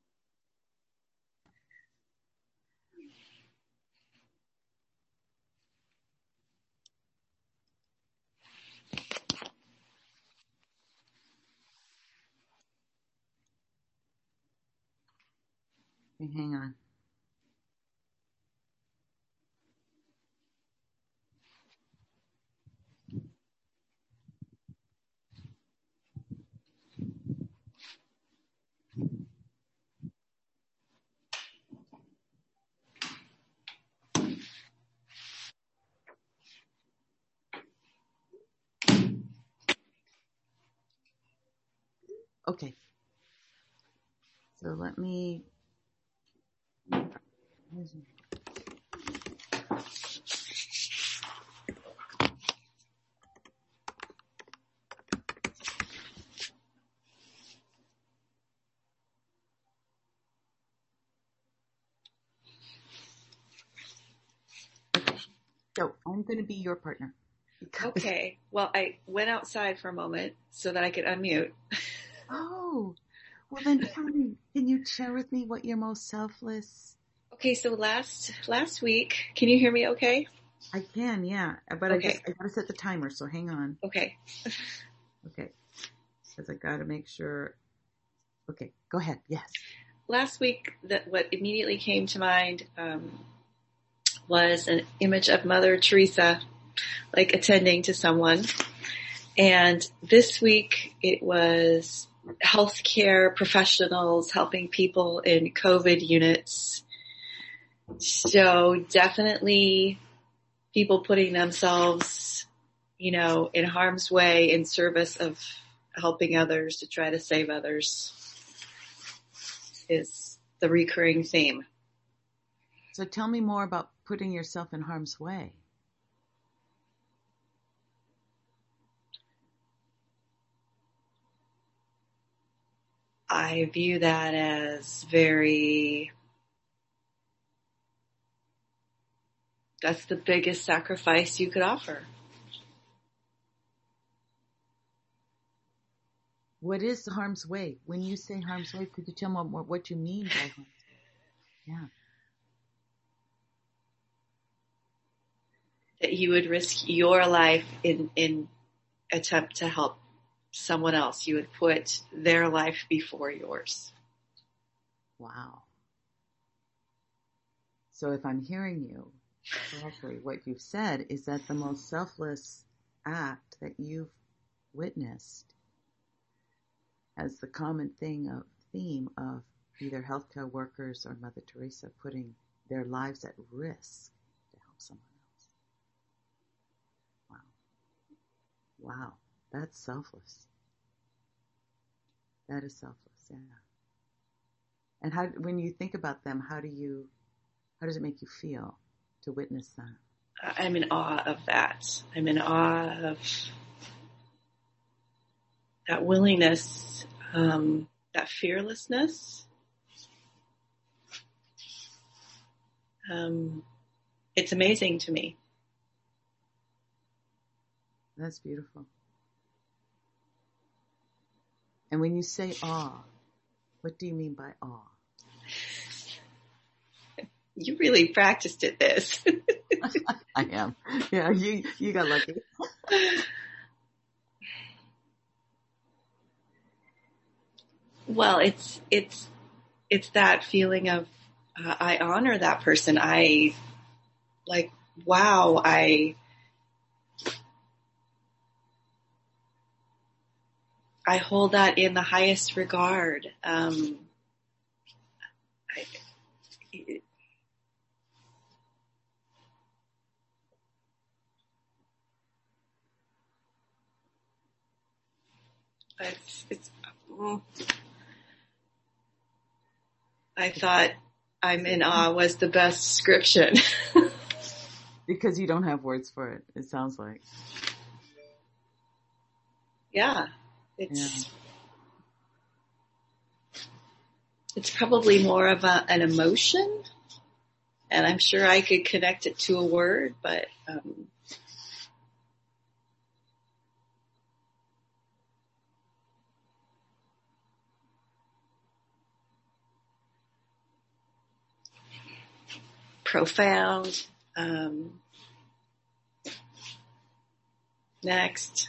Hang on. Okay. So let me. So I'm going to be your partner. Okay. Well, I went outside for a moment so that I could unmute. Oh, well then tell me, can you share with me what your most selfless? Okay, so last last week, can you hear me okay? I can, yeah, but Okay. I just I gotta set the timer, so hang on. Okay. Okay, because I gotta make sure. Okay, go ahead. Yes. Last week, that what immediately came to mind um, was an image of Mother Teresa, like attending to someone. And this week it was healthcare professionals helping people in COVID units. So definitely people putting themselves, you know, in harm's way in service of helping others to try to save others is the recurring theme. So tell me more about putting yourself in harm's way. I view that as very, that's the biggest sacrifice you could offer. What is harm's way? When you say harm's way, could you tell me more what you mean by harm's way? Yeah. That you would risk your life in, in attempt to help someone else. You would put their life before yours. Wow. So if I'm hearing you correctly, what you've said is that the most selfless act that you've witnessed as the common thing of theme of either healthcare workers or Mother Teresa putting their lives at risk to help someone else. Wow. Wow. That's selfless. That is selfless, yeah. And how, when you think about them, how do you, how does it make you feel to witness that? I'm in awe of that. I'm in awe of that willingness, um, that fearlessness. Um, it's amazing to me. That's beautiful. And when you say awe, what do you mean by awe? You really practiced at this. I am. Yeah, you you got lucky. Well, it's it's it's that feeling of uh, I honor that person. I like, wow, I I hold that in the highest regard. Um, I, it, it's, it's, I thought I'm in awe was the best description. Because you don't have words for it, it sounds like. Yeah. It's, yeah. it's probably more of a, an emotion, and I'm sure I could connect it to a word, but, um, profound. Um, next.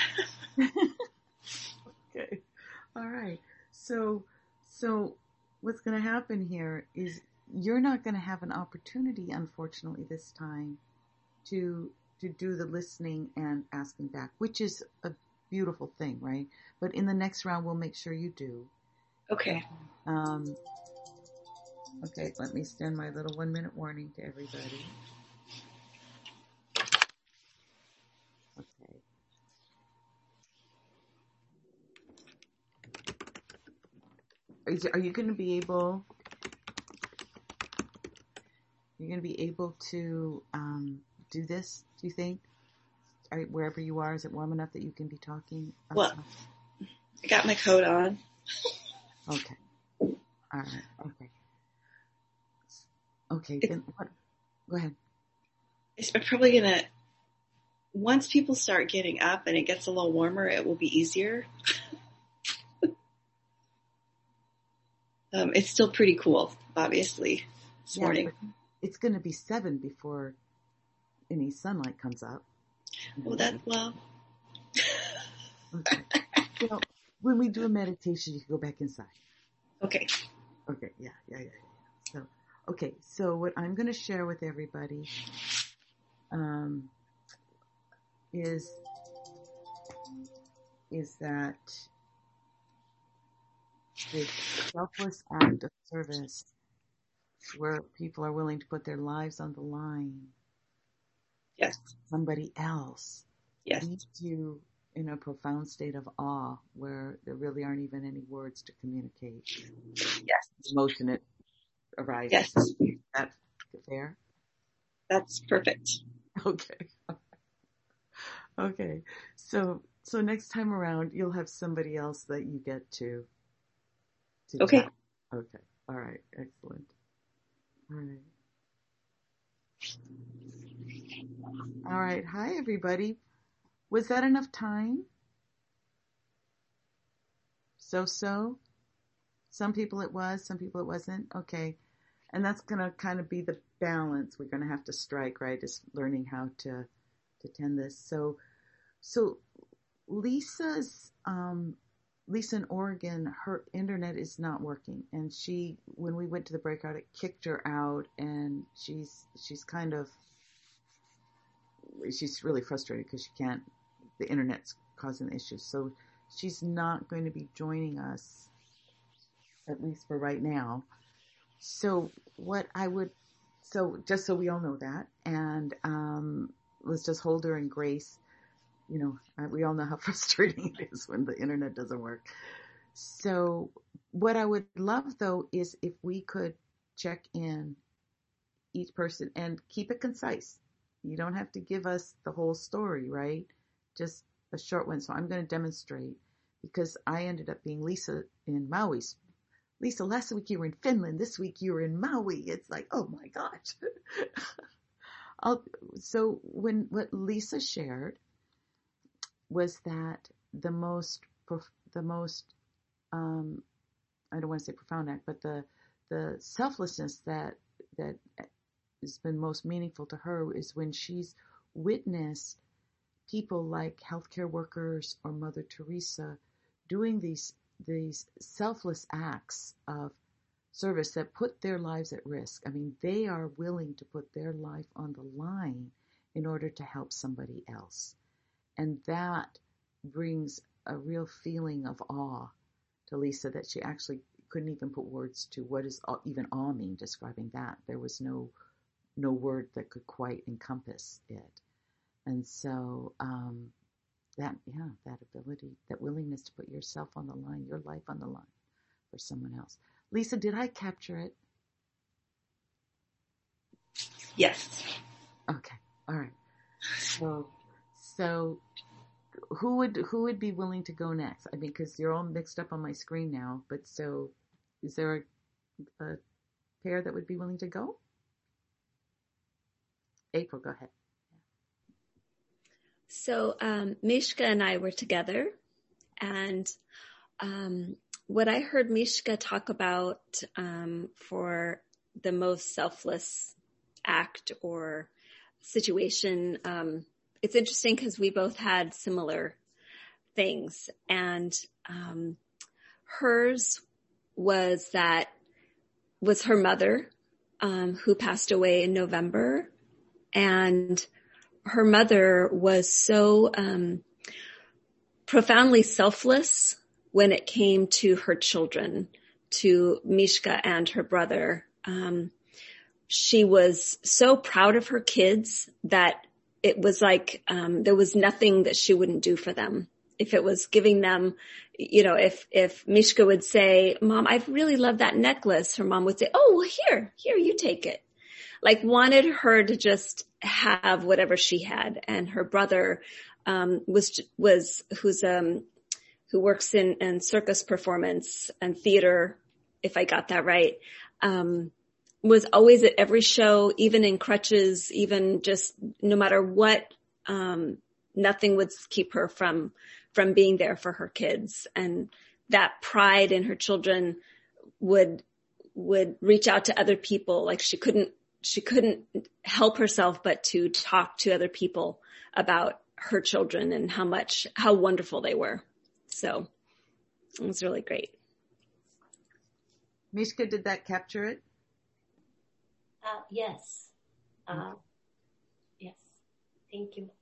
Okay. All right. So, so what's going to happen here is you're not going to have an opportunity, unfortunately, this time to to do the listening and asking back, which is a beautiful thing, right? But in the next round, we'll make sure you do. Okay. Um, okay, let me send my little one minute warning to everybody. Okay. Is, are you going to be able, you're going to be able to um, do this, do you think? Are, wherever you are, is it warm enough that you can be talking? Well, I got my coat on. Okay. All right. Okay. Okay. Then what? Go ahead. I'm probably going to, once people start getting up and it gets a little warmer, it will be easier. um, it's still pretty cool, obviously, this yeah, morning. It's going to be seven before any sunlight comes up. Well, that, well. Okay. Well, when we do a meditation, you can go back inside. Okay. Okay. Yeah, yeah, yeah, yeah. So, okay. So what I'm going to share with everybody, um, is, is that this selfless act of service where people are willing to put their lives on the line. Yes. Somebody else. Yes. Leads you in a profound state of awe where there really aren't even any words to communicate. Yes. Emotion it arises. Yes. That's fair? That's perfect. Okay. Okay. So, so next time around, you'll have somebody else that you get to. to okay. chat. Okay. All right. Excellent. All right. All right. Hi, everybody. Was that enough time? So-so? Some people it was, some people it wasn't. Okay. And that's going to kind of be the balance we're going to have to strike, right? Is learning how to, to tend this. So, so Lisa's, um, Lisa in Oregon, her internet is not working. And she, when we went to the breakout, it kicked her out, and she's, she's kind of, she's really frustrated because she can't, the internet's causing issues. So she's not going to be joining us, at least for right now. So what I would, so just so we all know that, and um, let's just hold her in grace. You know, we all know how frustrating it is when the internet doesn't work. So what I would love, though, is if we could check in each person and keep it concise. You don't have to give us the whole story, right? Just a short one. So I'm going to demonstrate, because I ended up being Lisa in Maui's. Lisa, last week you were in Finland. This week you were in Maui. It's like, oh my gosh. I'll, so when what Lisa shared was that the most, the most, um, I don't want to say profound act, but the the selflessness that that has been most meaningful to her is when she's witnessed people like healthcare workers or Mother Teresa doing these these selfless acts of service that put their lives at risk. I mean, they are willing to put their life on the line in order to help somebody else. And that brings a real feeling of awe to Lisa that she actually couldn't even put words to. What does even awe mean, describing that? There was no no word that could quite encompass it. And so um, that, yeah, that ability, that willingness to put yourself on the line, your life on the line for someone else. Lisa, did I capture it? Yes. Okay. All right. So, so who would, who would be willing to go next? I mean, cause you're all mixed up on my screen now, but so is there a, a pair that would be willing to go? April, go ahead. So um, Mishka and I were together, and um, what I heard Mishka talk about um, for the most selfless act or situation. Um, it's interesting because we both had similar things, and um, hers was that was her mother um, who passed away in November, and her mother was so um, profoundly selfless when it came to her children, to Mishka and her brother. Um, she was so proud of her kids that it was like um, there was nothing that she wouldn't do for them. If it was giving them, you know, if, if Mishka would say, Mom, I really love that necklace, her mom would say, oh, well, here, here, you take it. Like wanted her to just have whatever she had. And her brother, um, was, was, who's, um, who works in, in circus performance and theater, if I got that right, um, was always at every show, even in crutches, even just no matter what, um, nothing would keep her from, from being there for her kids. And that pride in her children would, would reach out to other people. Like she couldn't, she couldn't help herself but to talk to other people about her children and how much, how wonderful they were. So it was really great. Mishka, did that capture it? Uh, yes. Uh, yes. Thank you.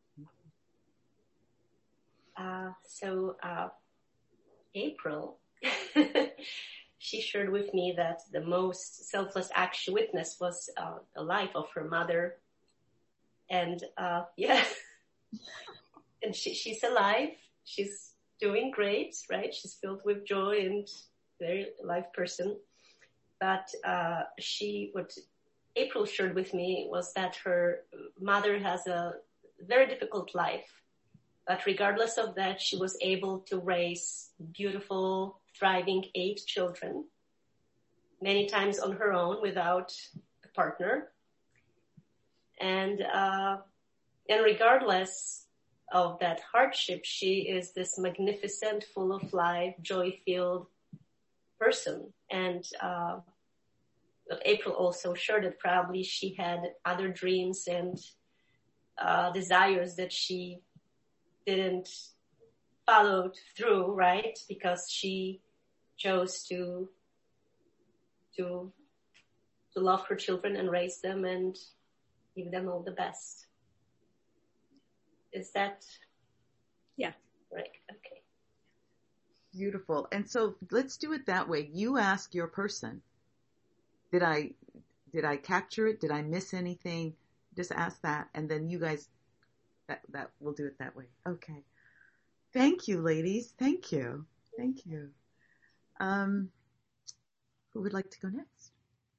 Uh, so, uh, April, she shared with me that the most selfless act she witnessed was, uh, the life of her mother. And, uh, yeah, and she, she's alive. She's doing great, right? She's filled with joy and very live person. But, uh, she, what April shared with me was that her mother has a very difficult life. But regardless of that, she was able to raise beautiful, thriving eight children, many times on her own without a partner. And, uh, and regardless of that hardship, she is this magnificent, full of life, joy-filled person. And, uh, but April also shared that probably she had other dreams and, uh, desires that she didn't follow through, right? Because she chose to, to, to love her children and raise them and give them all the best. Is that? Yeah. Right. Okay. Beautiful. And so let's do it that way. You ask your person, did I, did I capture it? Did I miss anything? Just ask that. And then you guys, that, that we'll do it that way. Okay. Thank you, ladies. Thank you. Thank you. Um, who would like to go next?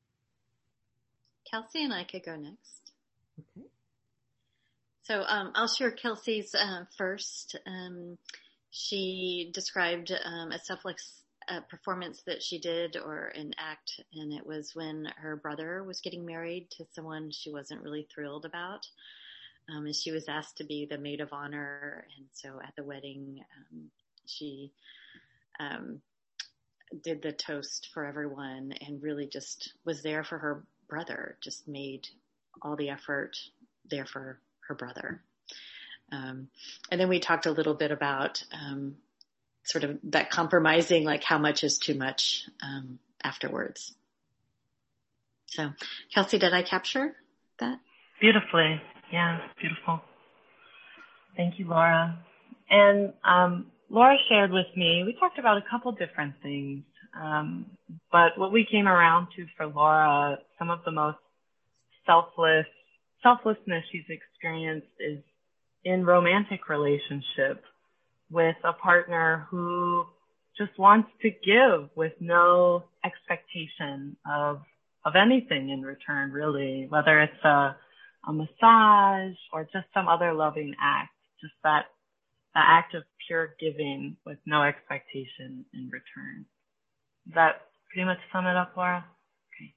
Kelsey and I could go next. Okay. So um, I'll share Kelsey's uh, first. Um, she described um, a selfless uh, performance that she did, or an act, and it was when her brother was getting married to someone she wasn't really thrilled about. Um, and she was asked to be the maid of honor. And so at the wedding, um, she um, did the toast for everyone and really just was there for her brother, just made all the effort there for her brother. Um, and then we talked a little bit about um, sort of that compromising, like how much is too much um, afterwards. So, Kelsey, did I capture that? Beautifully. Yeah, beautiful. Thank you, Laura. And um, Laura shared with me, we talked about a couple different things, um, but what we came around to for Laura, some of the most selfless, selflessness she's experienced is in romantic relationship with a partner who just wants to give with no expectation of of anything in return, really, whether it's a a massage or just some other loving act, just that, that act of pure giving with no expectation in return. Does that pretty much sum it up, Laura? Okay.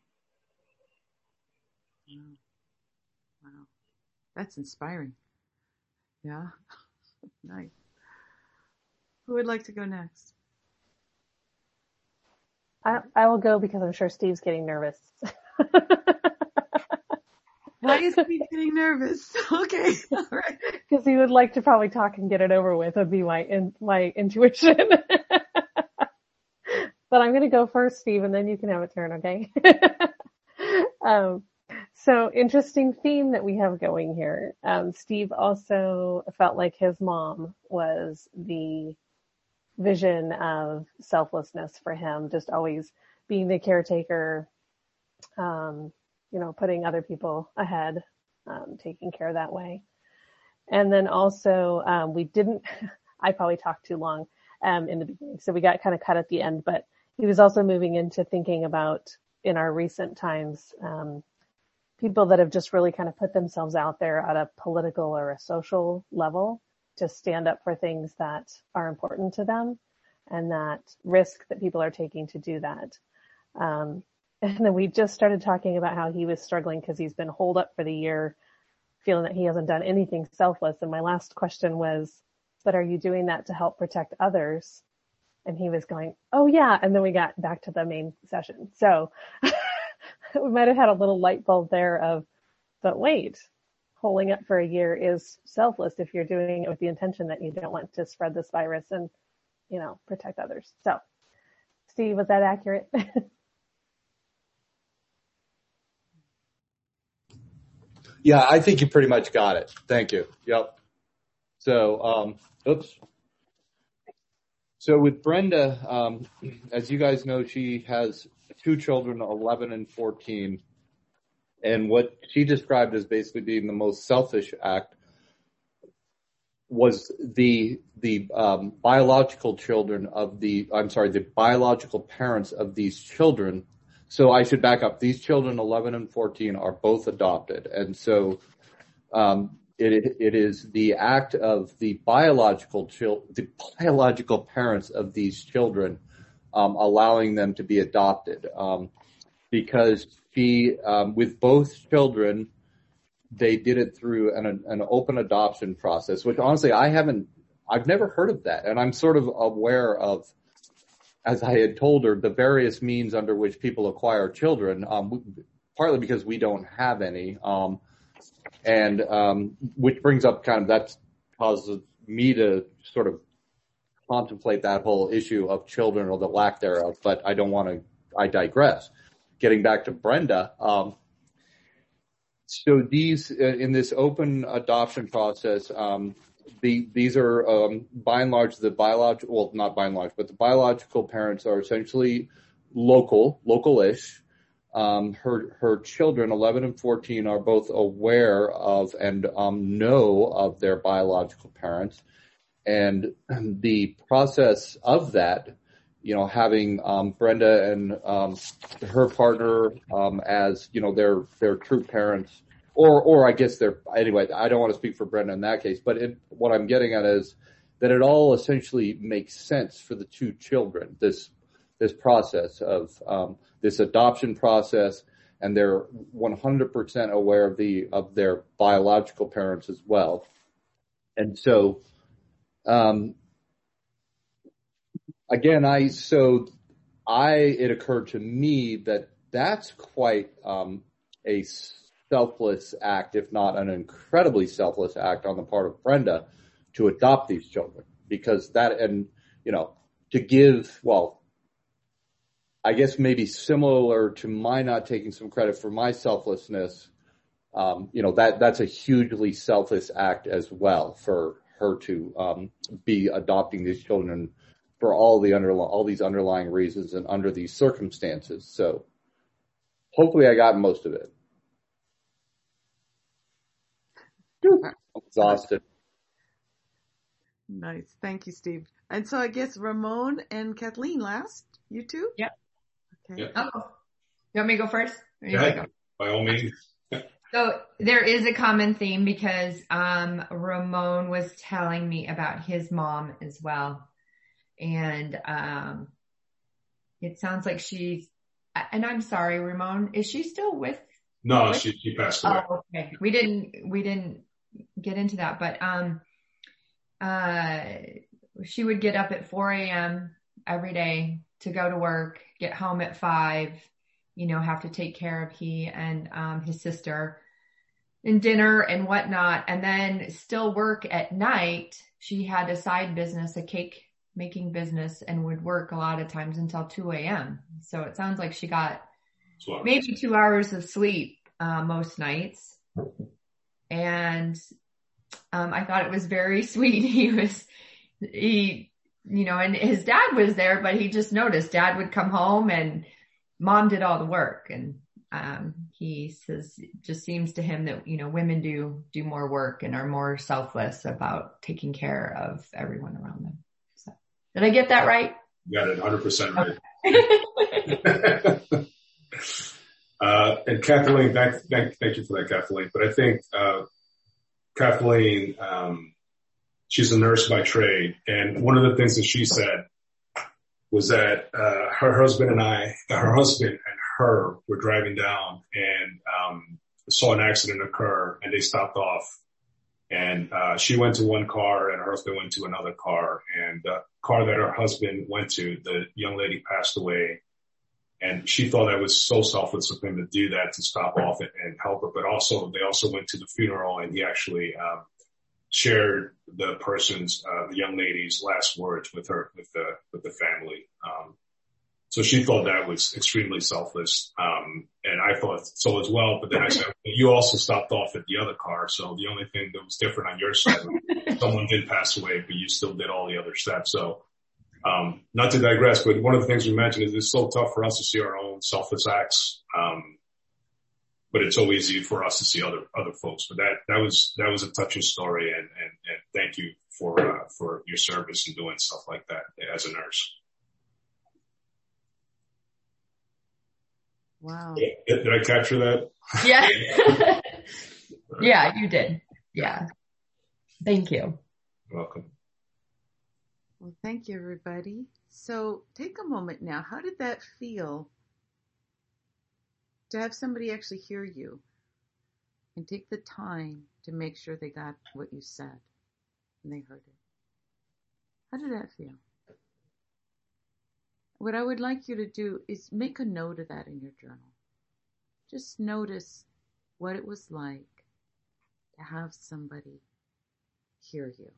Wow. That's inspiring. Yeah. Nice. Who would like to go next? I, I will go because I'm sure Steve's getting nervous. Why is he getting nervous? Okay. All right. Because he would like to probably talk and get it over with would be my, in, my intuition. But I'm going to go first, Steve, and then you can have a turn, okay? um, so interesting theme that we have going here. Um, Steve also felt like his mom was the vision of selflessness for him, just always being the caretaker, um, you know, putting other people ahead, um, taking care that way. And then also, um, we didn't, I probably talked too long, um, in the beginning. So we got kind of cut at the end, but he was also moving into thinking about in our recent times, um, people that have just really kind of put themselves out there at a political or a social level to stand up for things that are important to them and that risk that people are taking to do that. Um, And then we just started talking about how he was struggling because he's been holed up for the year, feeling that he hasn't done anything selfless. And my last question was, but are you doing that to help protect others? And he was going, oh yeah. And then we got back to the main session. So we might have had a little light bulb there of, but wait, holding up for a year is selfless if you're doing it with the intention that you don't want to spread this virus and, you know, protect others. So Steve, was that accurate? Yeah, I think you pretty much got it. Thank you. Yep. So, um, oops. So with Brenda, um, as you guys know, she has two children, eleven and fourteen. And what she described as basically being the most selfish act was the, the, um, biological children of the, I'm sorry, the biological parents of these children. So I should back up. These children, eleven and fourteen, are both adopted. And so, um, it, it is the act of the biological chil- the biological parents of these children, um, allowing them to be adopted. Um, because she, um, with both children, they did it through an, an open adoption process, which honestly, I haven't, I've never heard of that. And I'm sort of aware of, as I had told her, the various means under which people acquire children, um, partly because we don't have any, um, and um, which brings up kind of that causes me to sort of contemplate that whole issue of children or the lack thereof. But I don't want to. I digress. Getting back to Brenda, um, so these in this open adoption process. Um, The, these are, um, by and large, the biological, well, not by and large, but the biological parents are essentially local, local-ish. Um, her, her children, eleven and fourteen, are both aware of and, um, know of their biological parents. And the process of that, you know, having, um, Brenda and, um, her partner, um, as, you know, their, their true parents, Or, or I guess they're, anyway, I don't want to speak for Brenda in that case, but it, what I'm getting at is that it all essentially makes sense for the two children, this, this process of, um, this adoption process, and they're one hundred percent aware of the, of their biological parents as well. And so, um, again, I, so I, it occurred to me that that's quite, um, a selfless act, if not an incredibly selfless act on the part of Brenda to adopt these children, because that, and, you know, to give, well, I guess maybe similar to my not taking some credit for my selflessness, um, you know, that, that's a hugely selfless act as well for her to, um, be adopting these children for all the under, all these underlying reasons and under these circumstances. So hopefully I got most of it. I'm exhausted. Nice. Thank you, Steve. And so I guess Ramon and Kathleen last. You two? Yep. Okay. Yep. Oh, you want me to go first? Or you Go wanna ahead. go? By all means. So there is a common theme because um, Ramon was telling me about his mom as well. And um, it sounds like she's, and I'm sorry, Ramon, is she still with? No, with? she, she passed away. Oh, okay. We didn't, we didn't get into that, but um, uh, she would get up at four a.m. every day to go to work, get home at five, you know, have to take care of he and um, his sister. and dinner and whatnot, and then still work at night. She had a side business, a cake making business, and would work a lot of times until two a.m. So it sounds like she got maybe two hours of sleep uh, most nights. And um, I thought it was very sweet. He was, he, you know, and his dad was there, but he just noticed dad would come home and mom did all the work. And um, he says it just seems to him that, you know, women do, do more work and are more selfless about taking care of everyone around them. So did I get that right? You got it one hundred percent right. uh, and Kathleen, thank, thank, thank you for that, Kathleen. But I think, uh, Kathleen, um, she's a nurse by trade. And one of the things that she said was that, uh, her husband and I, her husband and her were driving down and, um, saw an accident occur and they stopped off. And, uh, she went to one car and her husband went to another car, and the car that her husband went to, the young lady passed away. And she thought that was so selfless of him to do that, to stop off and, and help her. But also, they also went to the funeral and he actually, um, shared the person's, uh, the young lady's last words with her, with the, with the family. Um, so she thought that was extremely selfless. Um, and I thought so as well. But then I said, you also stopped off at the other car. So the only thing that was different on your side, someone did pass away, but you still did all the other steps. So, um, not to digress, but one of the things we mentioned is it's so tough for us to see our own selfless acts. Um, but it's so easy for us to see other, other folks. But that, that was, that was a touching story. And, and, and thank you for, uh, for your service and doing stuff like that as a nurse. Wow. Did, did I capture that? Yeah. Yeah, you did. Yeah. Thank you. You're welcome. Well, thank you, everybody. So take a moment now. How did that feel to have somebody actually hear you and take the time to make sure they got what you said and they heard it? How did that feel? What I would like you to do is make a note of that in your journal. Just notice what it was like to have somebody hear you.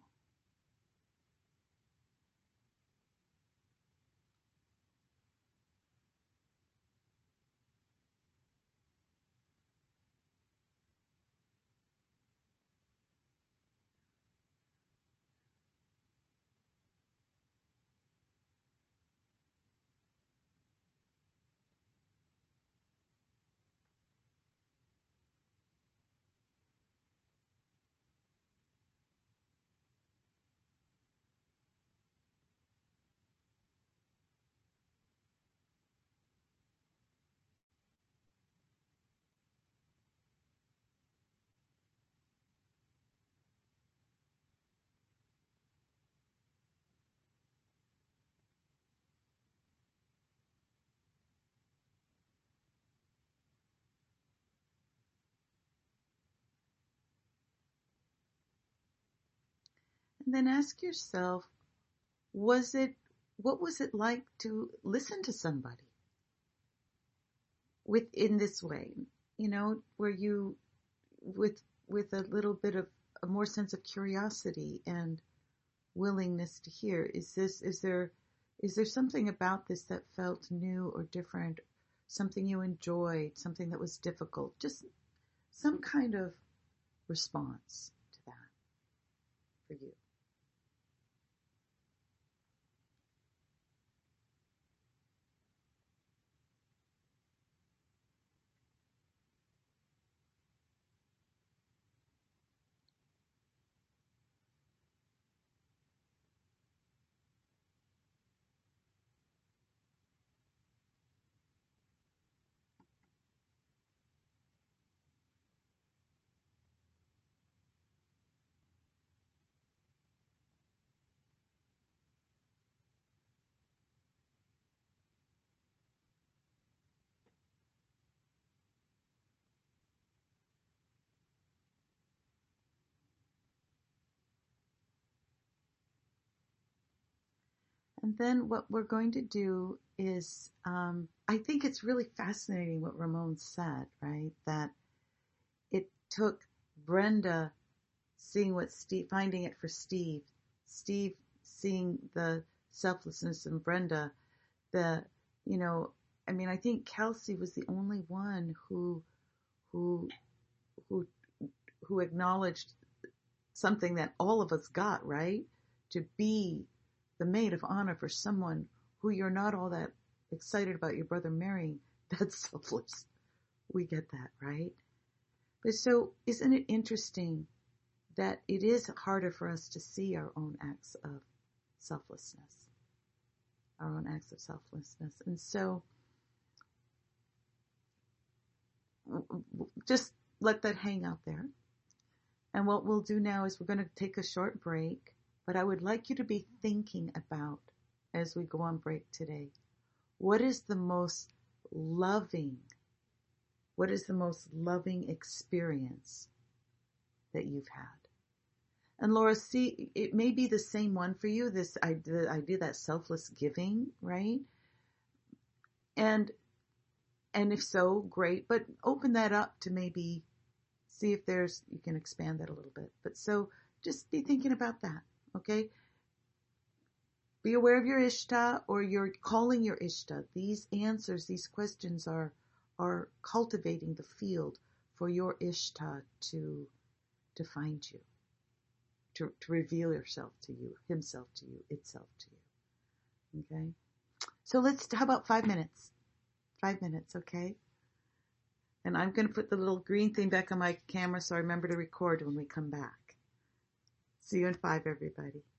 And then ask yourself, was it, what was it like to listen to somebody with, in this way, you know, where you, with, with a little bit of a more sense of curiosity and willingness to hear? Is this, is there, is there something about this that felt new or different, something you enjoyed, something that was difficult, just some kind of response to that for you? And then what we're going to do is, um, I think it's really fascinating what Ramon said, right? That it took Brenda seeing what Steve, finding it for Steve, Steve seeing the selflessness in Brenda, the, you know, I mean, I think Kelsey was the only one who, who, who, who acknowledged something that all of us got, right? To be the maid of honor for someone who you're not all that excited about your brother marrying. That's selfless. We get that, right? But so isn't it interesting that it is harder for us to see our own acts of selflessness, our own acts of selflessness. And so just let that hang out there. And what we'll do now is we're going to take a short break, but I would like you to be thinking about, as we go on break today, what is the most loving, what is the most loving experience that you've had? And Laura, see, it may be the same one for you, this idea, idea that selfless giving, right? And, and if so, great, but open that up to maybe see if there's, you can expand that a little bit. But so just be thinking about that, okay? Be aware of your Ishta, or you're calling your Ishta. These answers, these questions are, are cultivating the field for your Ishta to, to find you. To, to reveal yourself to you, himself to you, itself to you. Okay? So let's, how about five minutes? Five minutes, okay? And I'm going to put the little green thing back on my camera so I remember to record when we come back. See you in five, everybody.